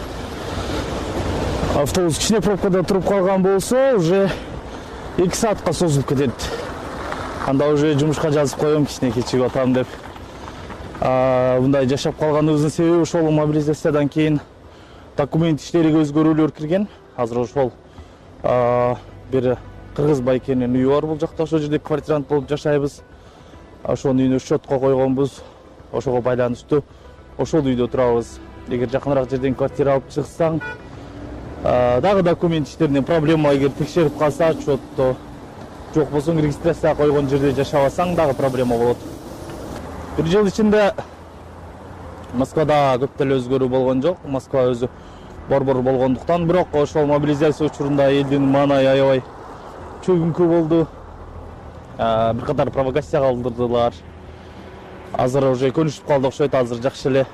автобус кичине пробкада туруп калган болсо, уже эки саатка созулуп кетет. Анда уже жумушка жазып коем, кичине кечигип атам деп. Мындай жашап калганыбыздын себеби ошол мобилизациядан кийин документ иштериге өзгөрүүлөр кирген. Азыр ошол бир кыргыз байкенин үйү бар бул жакта, ошол жерде квартирант болуп жашайбыз. Ошонун үйүнө счетко койгонбуз. Ошого байланыштуу ошол үйдө турабыз. Эгер жакыныраак жерден квартира алып чыксаң, дагы документ иштеринен проблема, эгер текшерип калса, счетто жок болсо регистрация койгон жерде жашабасаң дагы проблема болот. Бир жыл ичинде Москвада көп деле өзгөрүү болгон жок. Москва өзү борбор болгондуктан, бирок ошол мобилизация учурунда элдин маанайы аябай чөгүңкү болду. Бир катар провокация кылдырдылар. Азыр уже көнүшүп калды окшойт, азыр жакшы эле.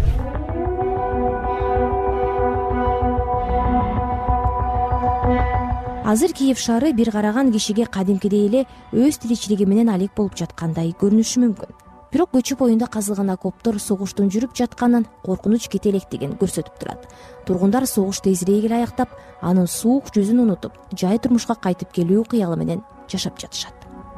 Азыр Киев шаары бир караган кишиге кадимкидей эле өз тиричилиги менен алек болуп жаткандай көрүнүшү мүмкүн. Бирок көчү боюнда казылган окоптор согуштун жүрүп жатканын, коркунуч кете электигин көрсөтүп турат. Тургундар согуш тезирээк эле аяктап, анын суук жүзүн унутуп, жай турмушка кайтып келүү кыялы менен жашап жатышат.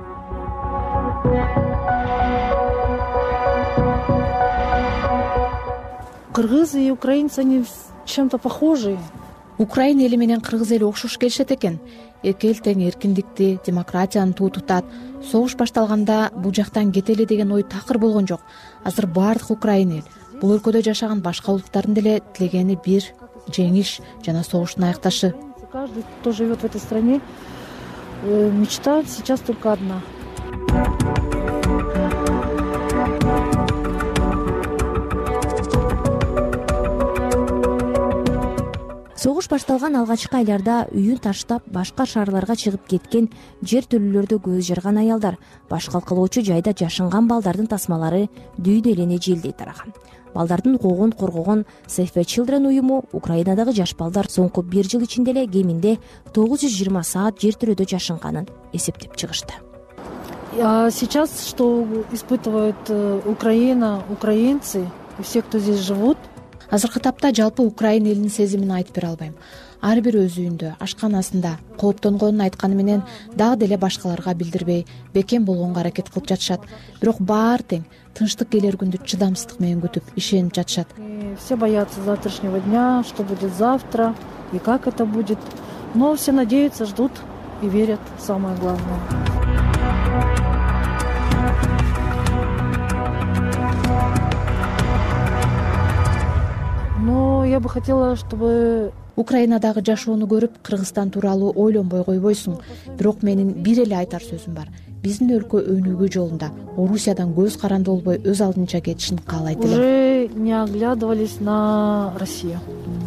Кыргыз и украинцы, они чем-то похожи. Украина эли менен кыргыз эли окшош келишет экен. Эки эл тең эркиндикти, демократияны туу тутат. Согуш башталганда бул жактан кетели деген ой такыр болгон жок. Азыр баардык украин эл, бул өлкөдө жашаган башка улуттардын деле тилегени бир, жеңиш жана согуштун аякташы. Каждый, кто живет в этой стране, мечта сейчас только одна. согуш башталган алгачкы айларда үйүн таштап башка шаарларга чыгып кеткен жер төлөлөрдө көз жарган аялдар, баш калкалоочу жайда жашынган балдардын тасмалары дүйнө элине желдей тараган. Балдардын укугун коргогон Save the Children уюму Украинадагы жаш балдар соңку бир жыл ичинде эле кеминде тогуз жүз жыйырма саат жер төлөөдө жашынганын эсептеп чыгышты. А сейчас что испытывают Украина, украинцы и все, кто здесь живут? Азыркы тапта жалпы Украина элинин сезимин айтып бере албайм. Ар бир өз үйүндө, ашканасында кооптонгонун айтканы менен дагы деле башкаларга билдирбей, бекем болгонго аракет кылып жатышат. Бирок баары тең тынчтык келер күндү чыдамсыздык менен күтүп, ишенип жатышат. Все боятся завтрашнего дня, что будет завтра и как это будет. Но все надеются, ждут и верят, самое главное. Но я бы хотела, чтобы Украинадагы жашоону көрүп, Кыргызстан тууралуу ойлонбой койбойсуң. Бирок менин бир эле айтар сөзүм бар. Биздин өлкө өнүгүү жолунда Орусиядан көз каранды болбой өз алдынча кетишин каалайт элем. Уже не оглядывались на Россию.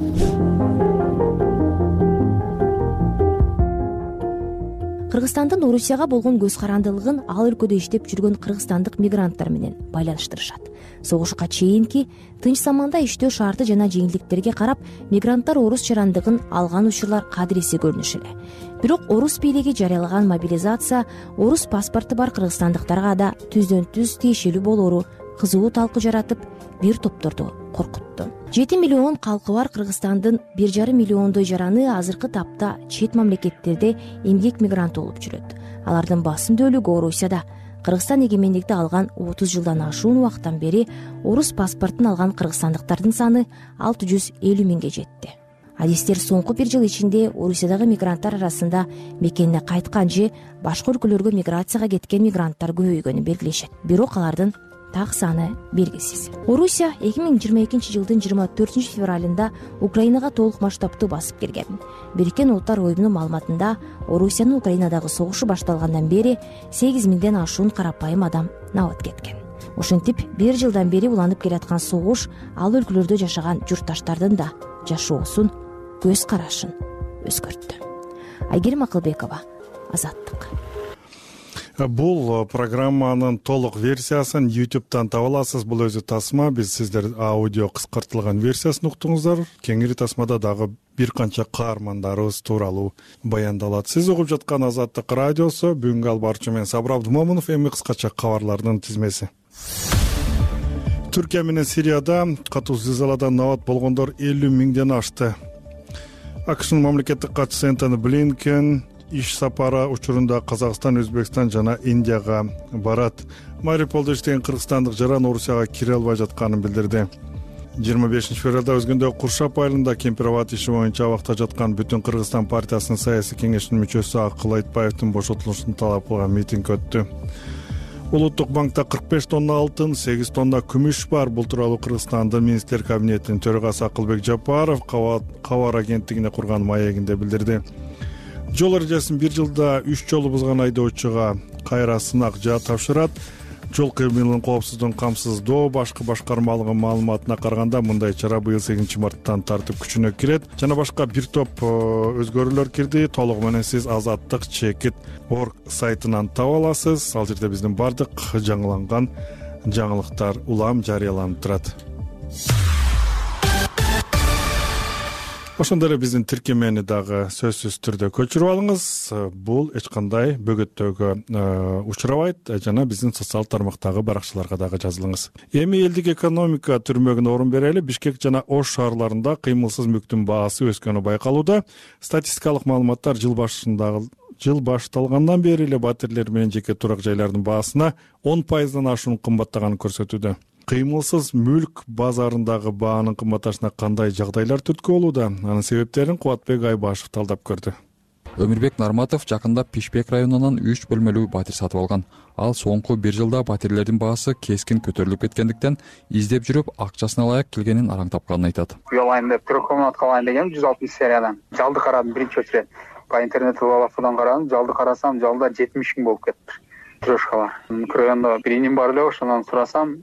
Кыргызстандын Орусияга болгон көз карандылыгын ал өлкөдө иштеп жүргөн кыргызстандык мигранттар менен байланыштырышат. Согушка чейинки тынч заманда иштөө шарты жана жеңилдиктерге карап, мигранттар орус жарандыгын алган учурлар кадиреси көрүнүш эле. Бирок орус бийлиги жарыялаган мобилизация орус паспорту бар кыргызстандыктарга да түздөн түз тиешелүү болоору кызуу талкуу жаратып, бир топторду коркутту. жети миллион калкы бар Кыргызстандын бир жарым миллиондой жараны азыркы тапта чет мамлекеттерде эмгек мигранты болуп жүрөт. Алардын басым бөлүгү Орусияда. Кыргызстан эгемендикти алган отуз жылдан ашуун убакыттан бери орус паспортун алган кыргызстандыктардын саны алты жүз элүү миңге жетти. Адистер соңку бир жыл ичинде Орусиядагы мигранттар арасында мекенине кайткан же башка өлкөлөргө миграцияга кеткен мигранттар көбөйгөнүн белгилешет. Бирок алардын так саны белгисиз. Орусия эки миң жыйырма экинчи жылдын жыйырма төртүнчү февралында Украинага толук масштабтуу басып кирген. Бириккен Улуттар уюмунун маалыматында Орусиянын Украинадагы согушу башталгандан бери сегиз миңден ашуун карапайым адам набат кеткен. Ошентип бир жылдан бери уланып келаткан согуш ал өлкөлөрдө жашаган журтташтардын да жашоосун, көз карашын өзгөрттү. Айгерим Акылбекова, Азаттык. Бул программанын толук версиясын ютубтан таба аласыз. Бул өзү тасма. Биз сиздер аудио кыскартылган версиясын уктуңуздар. Кеңири тасмада дагы бир канча каармандарыбыз тууралуу баяндалат. Сиз угуп жаткан Азаттык радиосу. Бүгүнкү албарчы мен Сабыр Абдымомунов. Эми кыскача кабарлардын тизмеси. Түркия менен Сирияда катуу зылзаладан набат болгондор элүү миңден ашты. АКШнын мамлекеттик катчысы Энтони Блинкен иш сапары учурунда Казакстан, Өзбекстан жана Индияга барат. Мариуполдо иштеген кыргызстандык жаран Орусияга кире албай жатканын билдирди. жыйырма бешинчи февралда өзгөндө Куршап айылында Кемпирабад иши боюнча абакта жаткан Бүтүн Кыргызстан партиясынын саясий кеңешинин мүчөсү Акыл Айтбаевдин бошотулушун талап кылган митинг өттү. Улуттук банкта кырк беш тонна алтын, сегиз тонна күмүш бар. Бул тууралуу Кыргызстандын министрлер кабинетинин төрагасы Акылбек Жапаров Кабар агенттигине курган маегинде билдирди. Жол эрежесин бир жылда үч жолу бузган айдоочуга кайра сынак жаа тапшырат. Жол кыймылын коопсуздугун камсыздоо башкы башкармалыгынын маалыматына караганда мындай чара быйыл сегизинчи марттан тартып күчүнө кирет жана башка бир топ өзгөрүүлөр кирди. Толугу менен сиз Азаттык чекит орг сайтынан таба аласыз. Ал жерде биздин бардык жаңыланган жаңылыктар улам жарыяланып турат. Ошондой эле биздин тиркемени дагы сөзсүз түрдө көчүрүп алыңыз. Бул эч кандай бөгөттөөгө учурабайт жана биздин социалдык тармактагы баракчаларга дагы жазылыңыз. Эми элдик экономика түрмөгүнө орун берели. Бишкек жана Ош шаарларында кыймылсыз мүктүн баасы өскөнү байкалууда. Статистикалык маалыматтар жыл башындагы жыл башталгандан бери эле батирлер менен жеке турак жайлардын баасына он пайыздан ашуун кымбаттаганын көрсөтүүдө. Кыймылсыз мүлк базарындагы баанын кымбатташына кандай жагдайлар түрткү болууда? Анын себептерин Кубатбек Айбашев талдап көрдү. Өмүрбек Нарматов жакында Пишпек районунан үч бөлмөлүү батир сатып алган. Ал соңку бир жылда батирлердин баасы кескин көтөрүлүп кеткендиктен издеп жүрүп акчасына ылайык келгенин араң тапканын айтат. Үй алайын деп трёх комнатка алайын дегем жүз алтымыш сериядан. Жалды карадым биринчи очередь. По интернетте балафадан карадым, жалды карасам, жалда жетимиш миң болуп кетти. Трешкала. Райондо биринин бар эле, ошондон сурасам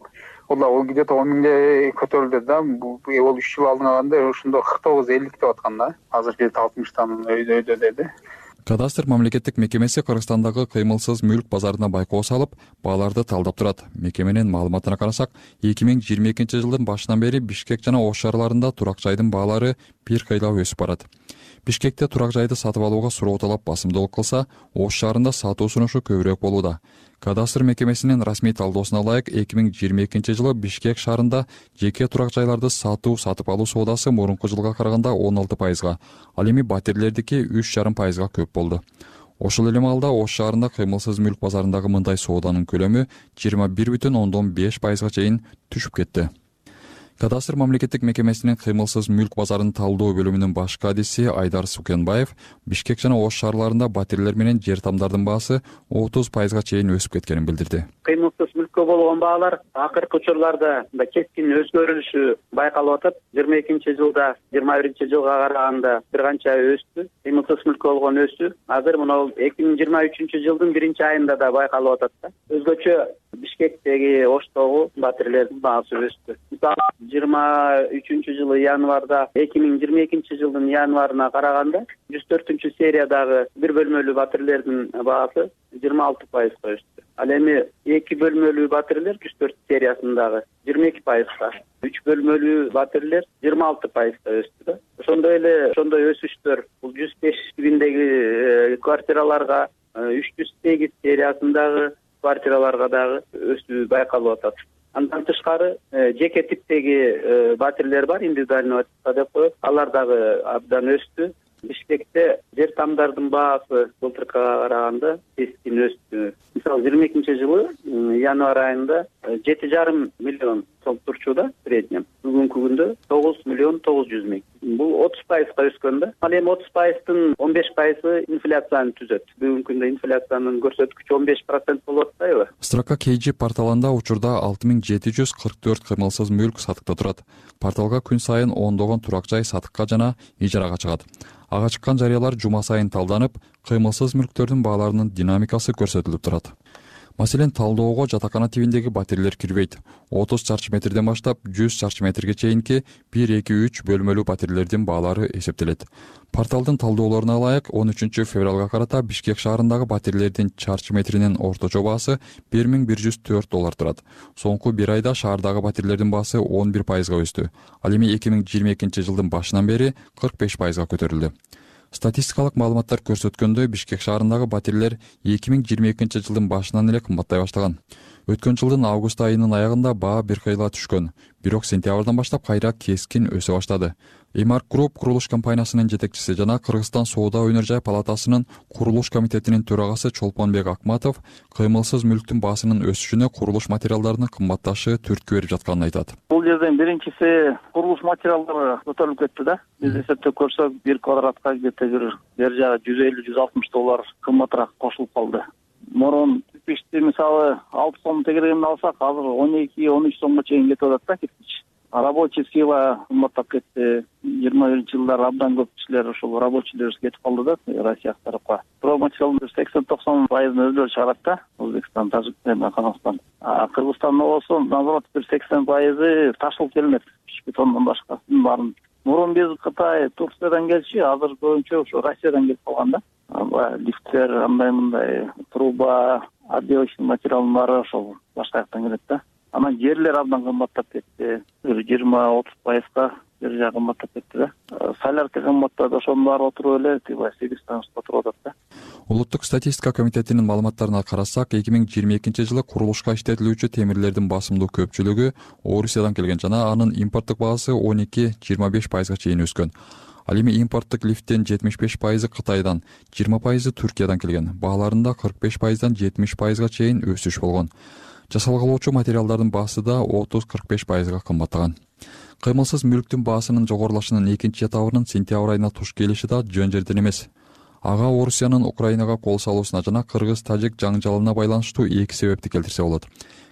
бул дагы где то он миңге көтөрүлдү да. Бул үч жыл алдын алганда ошондо кырк тогуз элүү деп аткан да. Азыр жети алтымыштан өйдө өйдө деди. Кадастр мамлекеттик мекемеси Кыргызстандагы кыймылсыз мүлк базарына байкоо салып, бааларды талдап турат. Мекеменин маалыматына карасак, эки миң жыйырма экинчи жылдын башынан бери Бишкек жана Ош шаарларында турак жайдын баалары бир кыйлап өсүп барат. Бишкекте турак жайды сатып алууга суроо талап басымдуулук кылса, Ош шаарында сатуу сунушу көбүрөөк болууда. Кадастр мекемесинин расмий талдоосуна ылайык, эки миң жыйырма экинчи жылы Бишкек шаарында жеке турак жайларды сатуу сатып алуу соодасы мурунку жылга караганда он алты пайызга, ал эми батирлердики үч жарым пайызга көп болду. Ошол эле маалда Ош шаарында кыймылсыз мүлк базарындагы мындай сооданын көлөмү жыйырма бир бүтүн ондон беш пайызга чейин түшүп кетти. Кадастр мамлекеттик мекемесинин кыймылсыз мүлк базарын талдоо бөлүмүнүн башкы адиси Айдар Сукенбаев Бишкек жана Ош шаарларында батирлер менен жер тамдардын баасы отуз пайызга чейин өсүп кеткенин билдирди. Кыймылсыз мүлккө болгон баалар акыркы учурларда кескин өзгөрүлүшү байкалып атат. жыйырма экинчи жылда жыйырма биринчи жылга караганда бир канча өстү. Кыймылсыз мүлккө болгон өсүү азыр мына эки миң жыйырма үчүнчү жылдын биринчи айында да байкалып атат. Өзгөчө Бишкектеги, Оштогу батирлердин баасы өстү. Мисалы жыйырма үчүнчү жылы январда эки миң жыйырма экинчи жылдын январына караганда жүз төртүнчү сериядагы бир бөлмөлүү батирлердин баасы жыйырма алты пайызга өстү. Ал эми эки бөлмөлүү батирлер жүз төрт сериясындагы жыйырма эки пайызга, үч бөлмөлүү батирлер жыйырма алты пайызга өстү. Ошондой эле ошондой өсүштөр бул жүз беш тибиндеги квартираларга, үч жүз сегиз сериясындагы квартираларга дагы өсүү байкалып атат. Андан тышкары жеке типтеги батирлер бар, индивидуальный батирка деп коет. Алар дагы абдан өстү. Бишкекте жер тамдардын баасы былтыркыга караганда кескин өстү. Мисалы жыйырма экинчи жылы январь айында жети жарым миллион сом турчу среднем. Бүгүнкү күндө тогуз миллион тогуз жүз миң. Бул отуз пайызга өскөн да. Ал эми отуз пайыздын он беш пайызы инфляцияны түзөт. Бүгүнкү күндө инфляциянын көрсөткүчү он беш процент болуп атпайбы? Строка кей джи порталында учурда алты миң жети жүз кырк төрт кыймылсыз мүлк сатыкта турат. Порталга күн сайын ондогон турак жай сатыкка жана ижарага чыгат. Ага чыккан жарыялар жума сайын талданып, кыймылсыз мүлктөрдүн бааларынын динамикасы көрсөтүлүп турат. Маселен, талдоого жатакана тибиндеги батирлер кирбейт. отуз чарчы метрден баштап жүз чарчы метрге чейинки бир, эки, үч бөлмөлүү батирлердин баалары эсептелет. Порталдын талдоолоруна ылайык он үчүнчү февралга карата Бишкек шаарындагы батирлердин чарчы метринин орточо баасы бир миң бир жүз төрт доллар турат. Соңку бир айда шаардагы батирлердин баасы он бир пайызга өстү. Ал эми эки миң жыйырма экинчи жылдын башынан бери кырк беш пайызга көтөрүлдү. Статистикалык маалыматтар көрсөткөндөй, Бишкек шаарындагы батирлер эки миң жыйырма экинчи жылдын башынан эле кымбаттай баштаган. Өткөн жылдын август айынын аягында баа бир кыйла түшкөн, бирок сентябрдан баштап кайра кескин өсө баштады. Эмарк Груп курулуш компаниясынын жетекчиси жана Кыргызстан соода өнөр жай палатасынын курулуш комитетинин төрагасы Чолпонбек Акматов кыймылсыз мүлктүн баасынын өсүшүнө курулуш материалдарынын кымбатташы түрткү берип жатканын айтат. Бул жерден биринчиси курулуш материалдары көтөрүлүп кетти да. Биз эсептеп көрсөк, бир квадратка где-то бир бер жагы жүз элүү жүз алтымыш доллар кымбатыраак кошулуп калды. Мурун кирпичти мисалы алты сом тегерегинде алсак, азыр он эки он үч сомго чейин кетип атат да кирпич. Рабочий сила кымбаттап кетти. жыйырма биринчи жылдары абдан көп кишилер ошол рабочийлер кетип калды да Россия тарапка. Стройматериалдын сексен токсон пайызын өздөрү чыгарат да. Өзбекстан, Тажикстан, Казакстан. А Кыргызстанда болсо наоборот бир сексен пайызы ташылып келинет. Бетондон башкасын баарын. Мурун биз Кытай, Турциядан келчү, азыр көбүнчө ошо Россиядан келип калган да. Лифттер, андай мындай труба, отделочный материалдын баары ошол башка жактан келет да. Анан жерлер абдан кымбаттап кетти. жыйырма отуз пайызга жер жай кымбаттап кетти да. Солярка кымбаттады, ошонун баары отуруп эле тиги сегиз станцияда отуруп атат да. Улуттук статистика комитетинин маалыматтарына карасак, эки миң жыйырма экинчи жылы курулушка иштетилүүчү темирлердин басымдуу көпчүлүгү Орусиядан келген жана анын импорттук баасы он эки жыйырма беш пайызга чейин өскөн. Ал эми импорттук лифттин жетимиш беш пайызы Кытайдан, жыйырма пайызы Түркиядан келген. Бааларында кырк беш пайыздан жетимиш пайызга чейин өсүш болгон. Жасалгалоочу материалдардын баасы да отуз кырк беш пайызга кымбаттаган. Кыймылсыз мүлктүн баасынын жогорулашынын экинчи этабынын сентябрь айына туш келиши да жөн жерден эмес. Ага Орусиянын Украинага кол салуусуна жана кыргыз-тажик жаңжалына байланыштуу эки себепти келтирсе болот.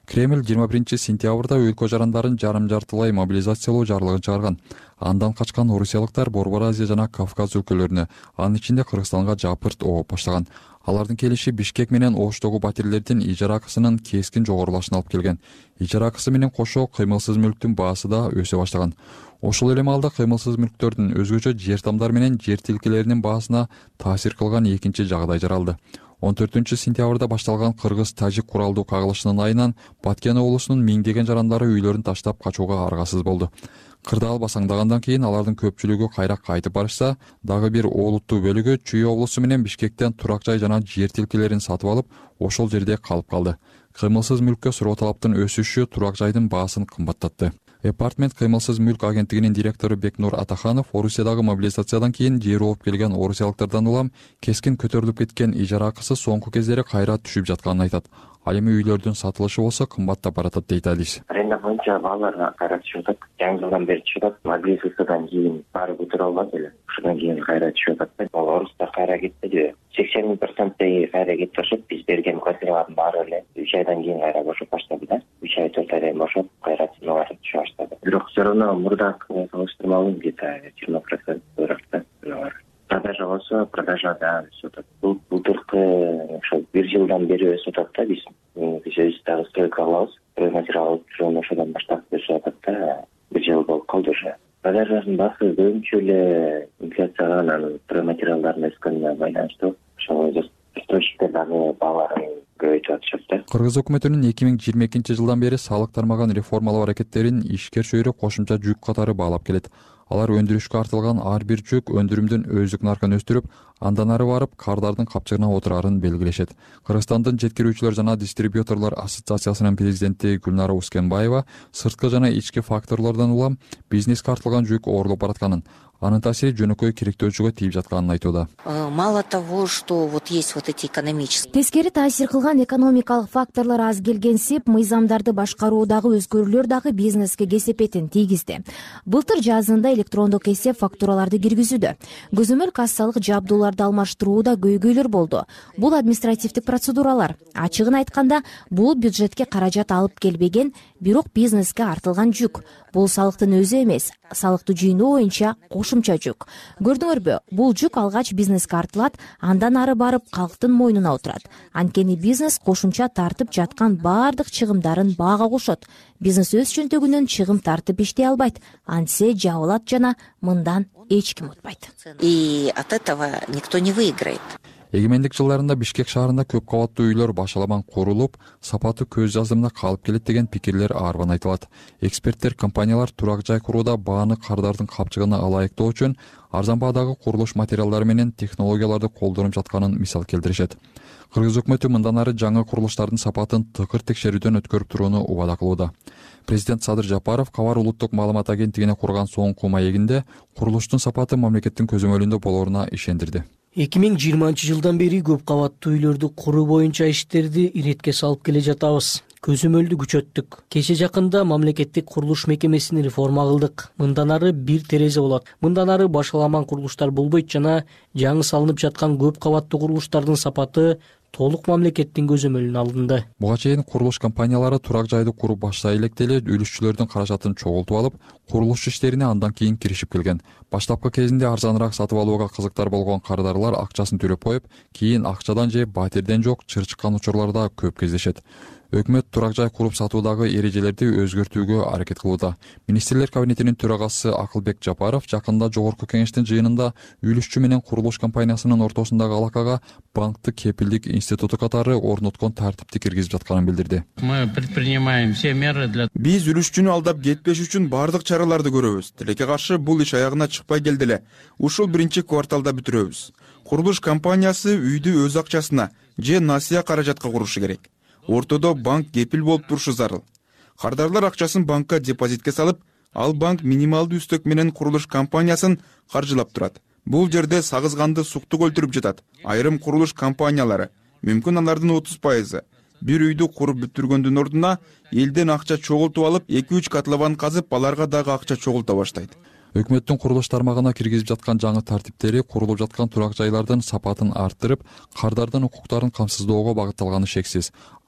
Кремль жыйырма биринчи сентябрда өлкө жарандарын жарым жартылай мобилизациялоо жарлыгын чыгарган. Андан качкан орусиялыктар Борбор Азия жана Кавказ өлкөлөрүнө, анын ичинде Кыргызстанга жапырт ооп баштаган. Алардын келиши Бишкек менен Оштогу батирлердин ижара акысынын кескин жогорулашына алып келген. Ижара акысы менен кошо кыймылсыз мүлктүн баасы да өсө баштаган. Ошол эле маалда кыймылсыз мүлктөрдүн өзгөчө жер тамдар менен жер тилкелеринин баасына таасир кылган экинчи жагдай жаралды. он төртүнчү сентябрда башталган Кыргыз-Тажик куралдуу кагылышынын айынан Баткен облусунун миңдеген жарандары үйлөрүн таштап качууга аргасыз болду. Кырдаал басаңдагандан кийин алардын көпчүлүгү кайра кайтып барышса, дагы бир олуттуу бөлүгү Чүй облусу менен Бишкектен турак жай жана жер тилкелерин сатып алып, ошол жерде калып калды. Кыймылсыз мүлккө суроо талаптын өсүшү турак жайдын баасын кымбаттатты. Департамент кыймылсыз мүлк агенттигинин директору Бекнур Атаханов Орусиядагы мобилизациядан кийин жери ооп келген орусиялыктардан улам кескин көтөрүлүп кеткен ижара акысы соңку кездери кайра түшүп жатканын айтат. Ал эми үйлөрдүн сатылышы болсо кымбаттап баратат дейт Алис. Аренда боюнча баалар кайра түшүп атат. Жаңы жылдан бери түшүп атат. Мобилизациядан кийин баары көтөрө албады эле. Ошондон кийин кайра түшүп атат. Ал орустар кайра кетти. сексен проценттей кайра кетип атышат. Биз берген квартиралардын баары эле үч айдан кийин кайра бошоп баштады да. үч ай төрт айдан бошоп кайра ценалар түшө баштады. Бирок все равно мурдакы салыштырмалуу где-то жыйырма процент ыракта. Продажа болсо, продажа да өсүп атат. Бул былтыркы ошо бир жылдан бери өсүп атат да биз. Биз өзүбүз дагы стройка кылабыз. Материал жөн ошодон баштап өсүп атат да. Бир жыл болуп калды уже. Продажанын баасы көбүнчө эле инфляцияга анан материалдардын өскөнүнө байланыштуу. Ошол застройщиктер дагы бааларын көбөйтүп атышат да. Кыргыз өкмөтүнүн эки миң жыйырма экинчи жылдан бери салык тармагын реформалоо аракеттерин ишкер чөйрө кошумча жүк катары баалап келет. Алар өндүрүшкө артылган ар бир жүк өндүрүмдүн өздүк наркын өстүрүп, андан ары барып кардардын капчыгына отурарын белгилешет. Кыргызстандын жеткирүүчүлөр жана дистрибьюторлор ассоциациясынын президенти Гүлнара Ускенбаева сырткы жана ички факторлордон улам бизнеске артылган жүк оорлоп баратканын, анын таасири жөнөкөй керектөөчүгө тийип жатканын айтууда. Мало того, что вот есть вот эти экономические. Тескери таасир кылган экономикалык факторлор аз келгенсип, мыйзамдарды башкаруудагы өзгөрүүлөр дагы бизнеске кесепетин тийгизди. Былтыр жазында электрондук эсеп фактураларды киргизүүдө, көзөмөл кассалык жабдууларды алмаштырууда көйгөйлөр болду. Бул административдик процедуралар. Ачыгын айтканда, бул бюджетке каражат алып келбеген, бирок бизнеске артылган жүк. Бул салыктын өзү эмес, салыкты жыйноо боюнча кошумча жүк. Көрдүңөрбү, бул жүк алгач бизнеске артылат, андан ары барып калктын мойнуна отурат. Анткени бизнес кошумча тартып жаткан баардык чыгымдарын баага кошот. Бизнес өз чөнтөгүнөн чыгым тартып иштей албайт, антсе жабылат жана мындан эч ким утпайт. И от этого никто не выиграет. Эгемендик жылдарында Бишкек шаарында көп кабаттуу үйлөр башаламан курулуп, сапаты көз жаздымда калып келет деген пикирлер арбан айтылат. Эксперттер компаниялар турак жай курууда бааны кардардын капчыгына ылайыктоо үчүн арзан баадагы курулуш материалдары менен технологияларды колдонуп жатканын мисал келтиришет. Кыргыз өкмөтү мындан ары жаңы курулуштардын сапатын тыкыр текшерүүдөн өткөрүп турууну убада кылууда. Президент Садыр Жапаров Кабар улуттук маалымат агенттигине курган соңку маегинде курулуштун сапаты мамлекеттин көзөмөлүндө болоруна ишендирди. эки миң жыйырманчы жылдан бери көп кабаттуу үйлөрдү куруу боюнча иштерди иретке салып келе жатабыз. Көзөмөлдү күчөттүк. Кече жакында мамлекеттик курулуш мекемесин реформа кылдык. Мындан ары бир терезе болот. Мындан ары башаламан курулуштар болбойт жана жаңы салынып жаткан көп кабаттуу курулуштардын сапаты толук мамлекеттин көзөмөлүнө алынды. Буга чейин курулуш компаниялары турак жайды куруп баштай электе эле үлүшчүлөрдүн каражатын чогултуп алып, курулуш иштерине андан кийин киришип келген. Баштапкы кезинде арзаныраак сатып алууга кызыктар болгон кардарлар акчасын төлөп коюп, кийин акчадан же батирден жок чыр чыккан учурлар да көп кездешет. Өкмөт турак жай куруп сатуудагы эрежелерди өзгөртүүгө аракет кылууда. Министрлер кабинетинин төрагасы Акылбек Жапаров жакында жогорку кеңештин жыйынында үлүшчү менен курулуш компаниясынын ортосундагы алакага банктык кепилдик институту катары орноткон тартипти киргизип жатканын билдирди. Мы предпринимаем все меры для. Биз үлүшчүнү алдап кетпеш үчүн бардык чараларды көрөбүз. Тилекке каршы бул иш аягына чыкпай келди эле. Ушул биринчи кварталда бүтүрөбүз. Курулуш компаниясы үйдү өз акчасына же насыя каражатка курушу керек. Ортодо банк кепил болуп турушу зарыл. Кардарлар акчасын банкка депозитке салып, ал банк минималдуу үстөк менен курулуш компаниясын каржылап турат. Бул жерде сагызганды суктук өлтүрүп жатат. Айрым курулуш компаниялары, мүмкүн алардын отуз пайызы бир үйдү куруп бүтүргөндүн ордуна элден акча чогултуп алып, эки үч котлован казып, аларга дагы акча чогулта баштайт. Өкмөттүн курулуш тармагына киргизип жаткан жаңы тартиптери курулуп жаткан турак жайлардын сапатын арттырып, кардардын укуктарын камсыздоого багытталганы шексиз.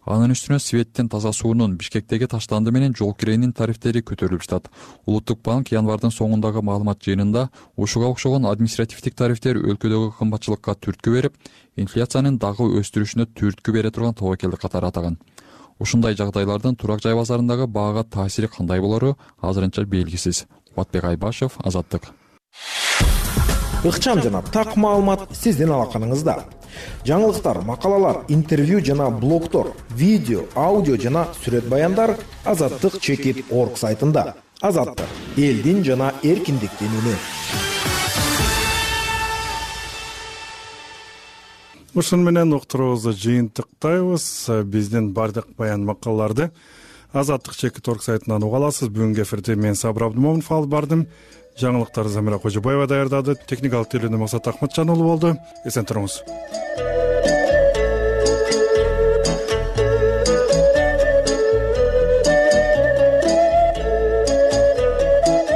Анын үстүнө светтин, таза суунун, Бишкектеги таштанды менен жол киренин тарифтери көтөрүлүп жатат. Улуттук банк январдын соңундагы маалымат жыйынында ушуга окшогон административдик тарифтер өлкөдөгү кымбатчылыкка түрткү берип, инфляциянын дагы өстүрүшүнө түрткү бере турган тобокелдик катары атаган. Ушундай жагдайлардын турак жай базарындагы баага таасири кандай болору азырынча белгисиз. Кубатбек Айбашев, Азаттык. Ыкчам жана так маалымат сиздин алаканыңызда. Жаңылыктар, макалалар, интервью жана блогтор, видео, аудио жана сүрөт баяндар азаттык чекит точка орг сайтында. Азаттык — элдин жана эркиндиктин үнү. Ушун менен уктуруубузду жыйынтыктайбыз. Биздин бардык баян макалаларды азаттык чекит точка орг сайтынан уга аласыз. Бүгүнкү эфирде мен Сабыр Абдымомунов алып бардым. Жаңылыктарды Замира Кожобаева даярдады. Техникалык тейлөөнү Максат Ахматжан уулу болду. Эсен туруңуз.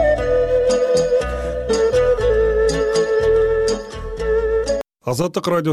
Азаттык радио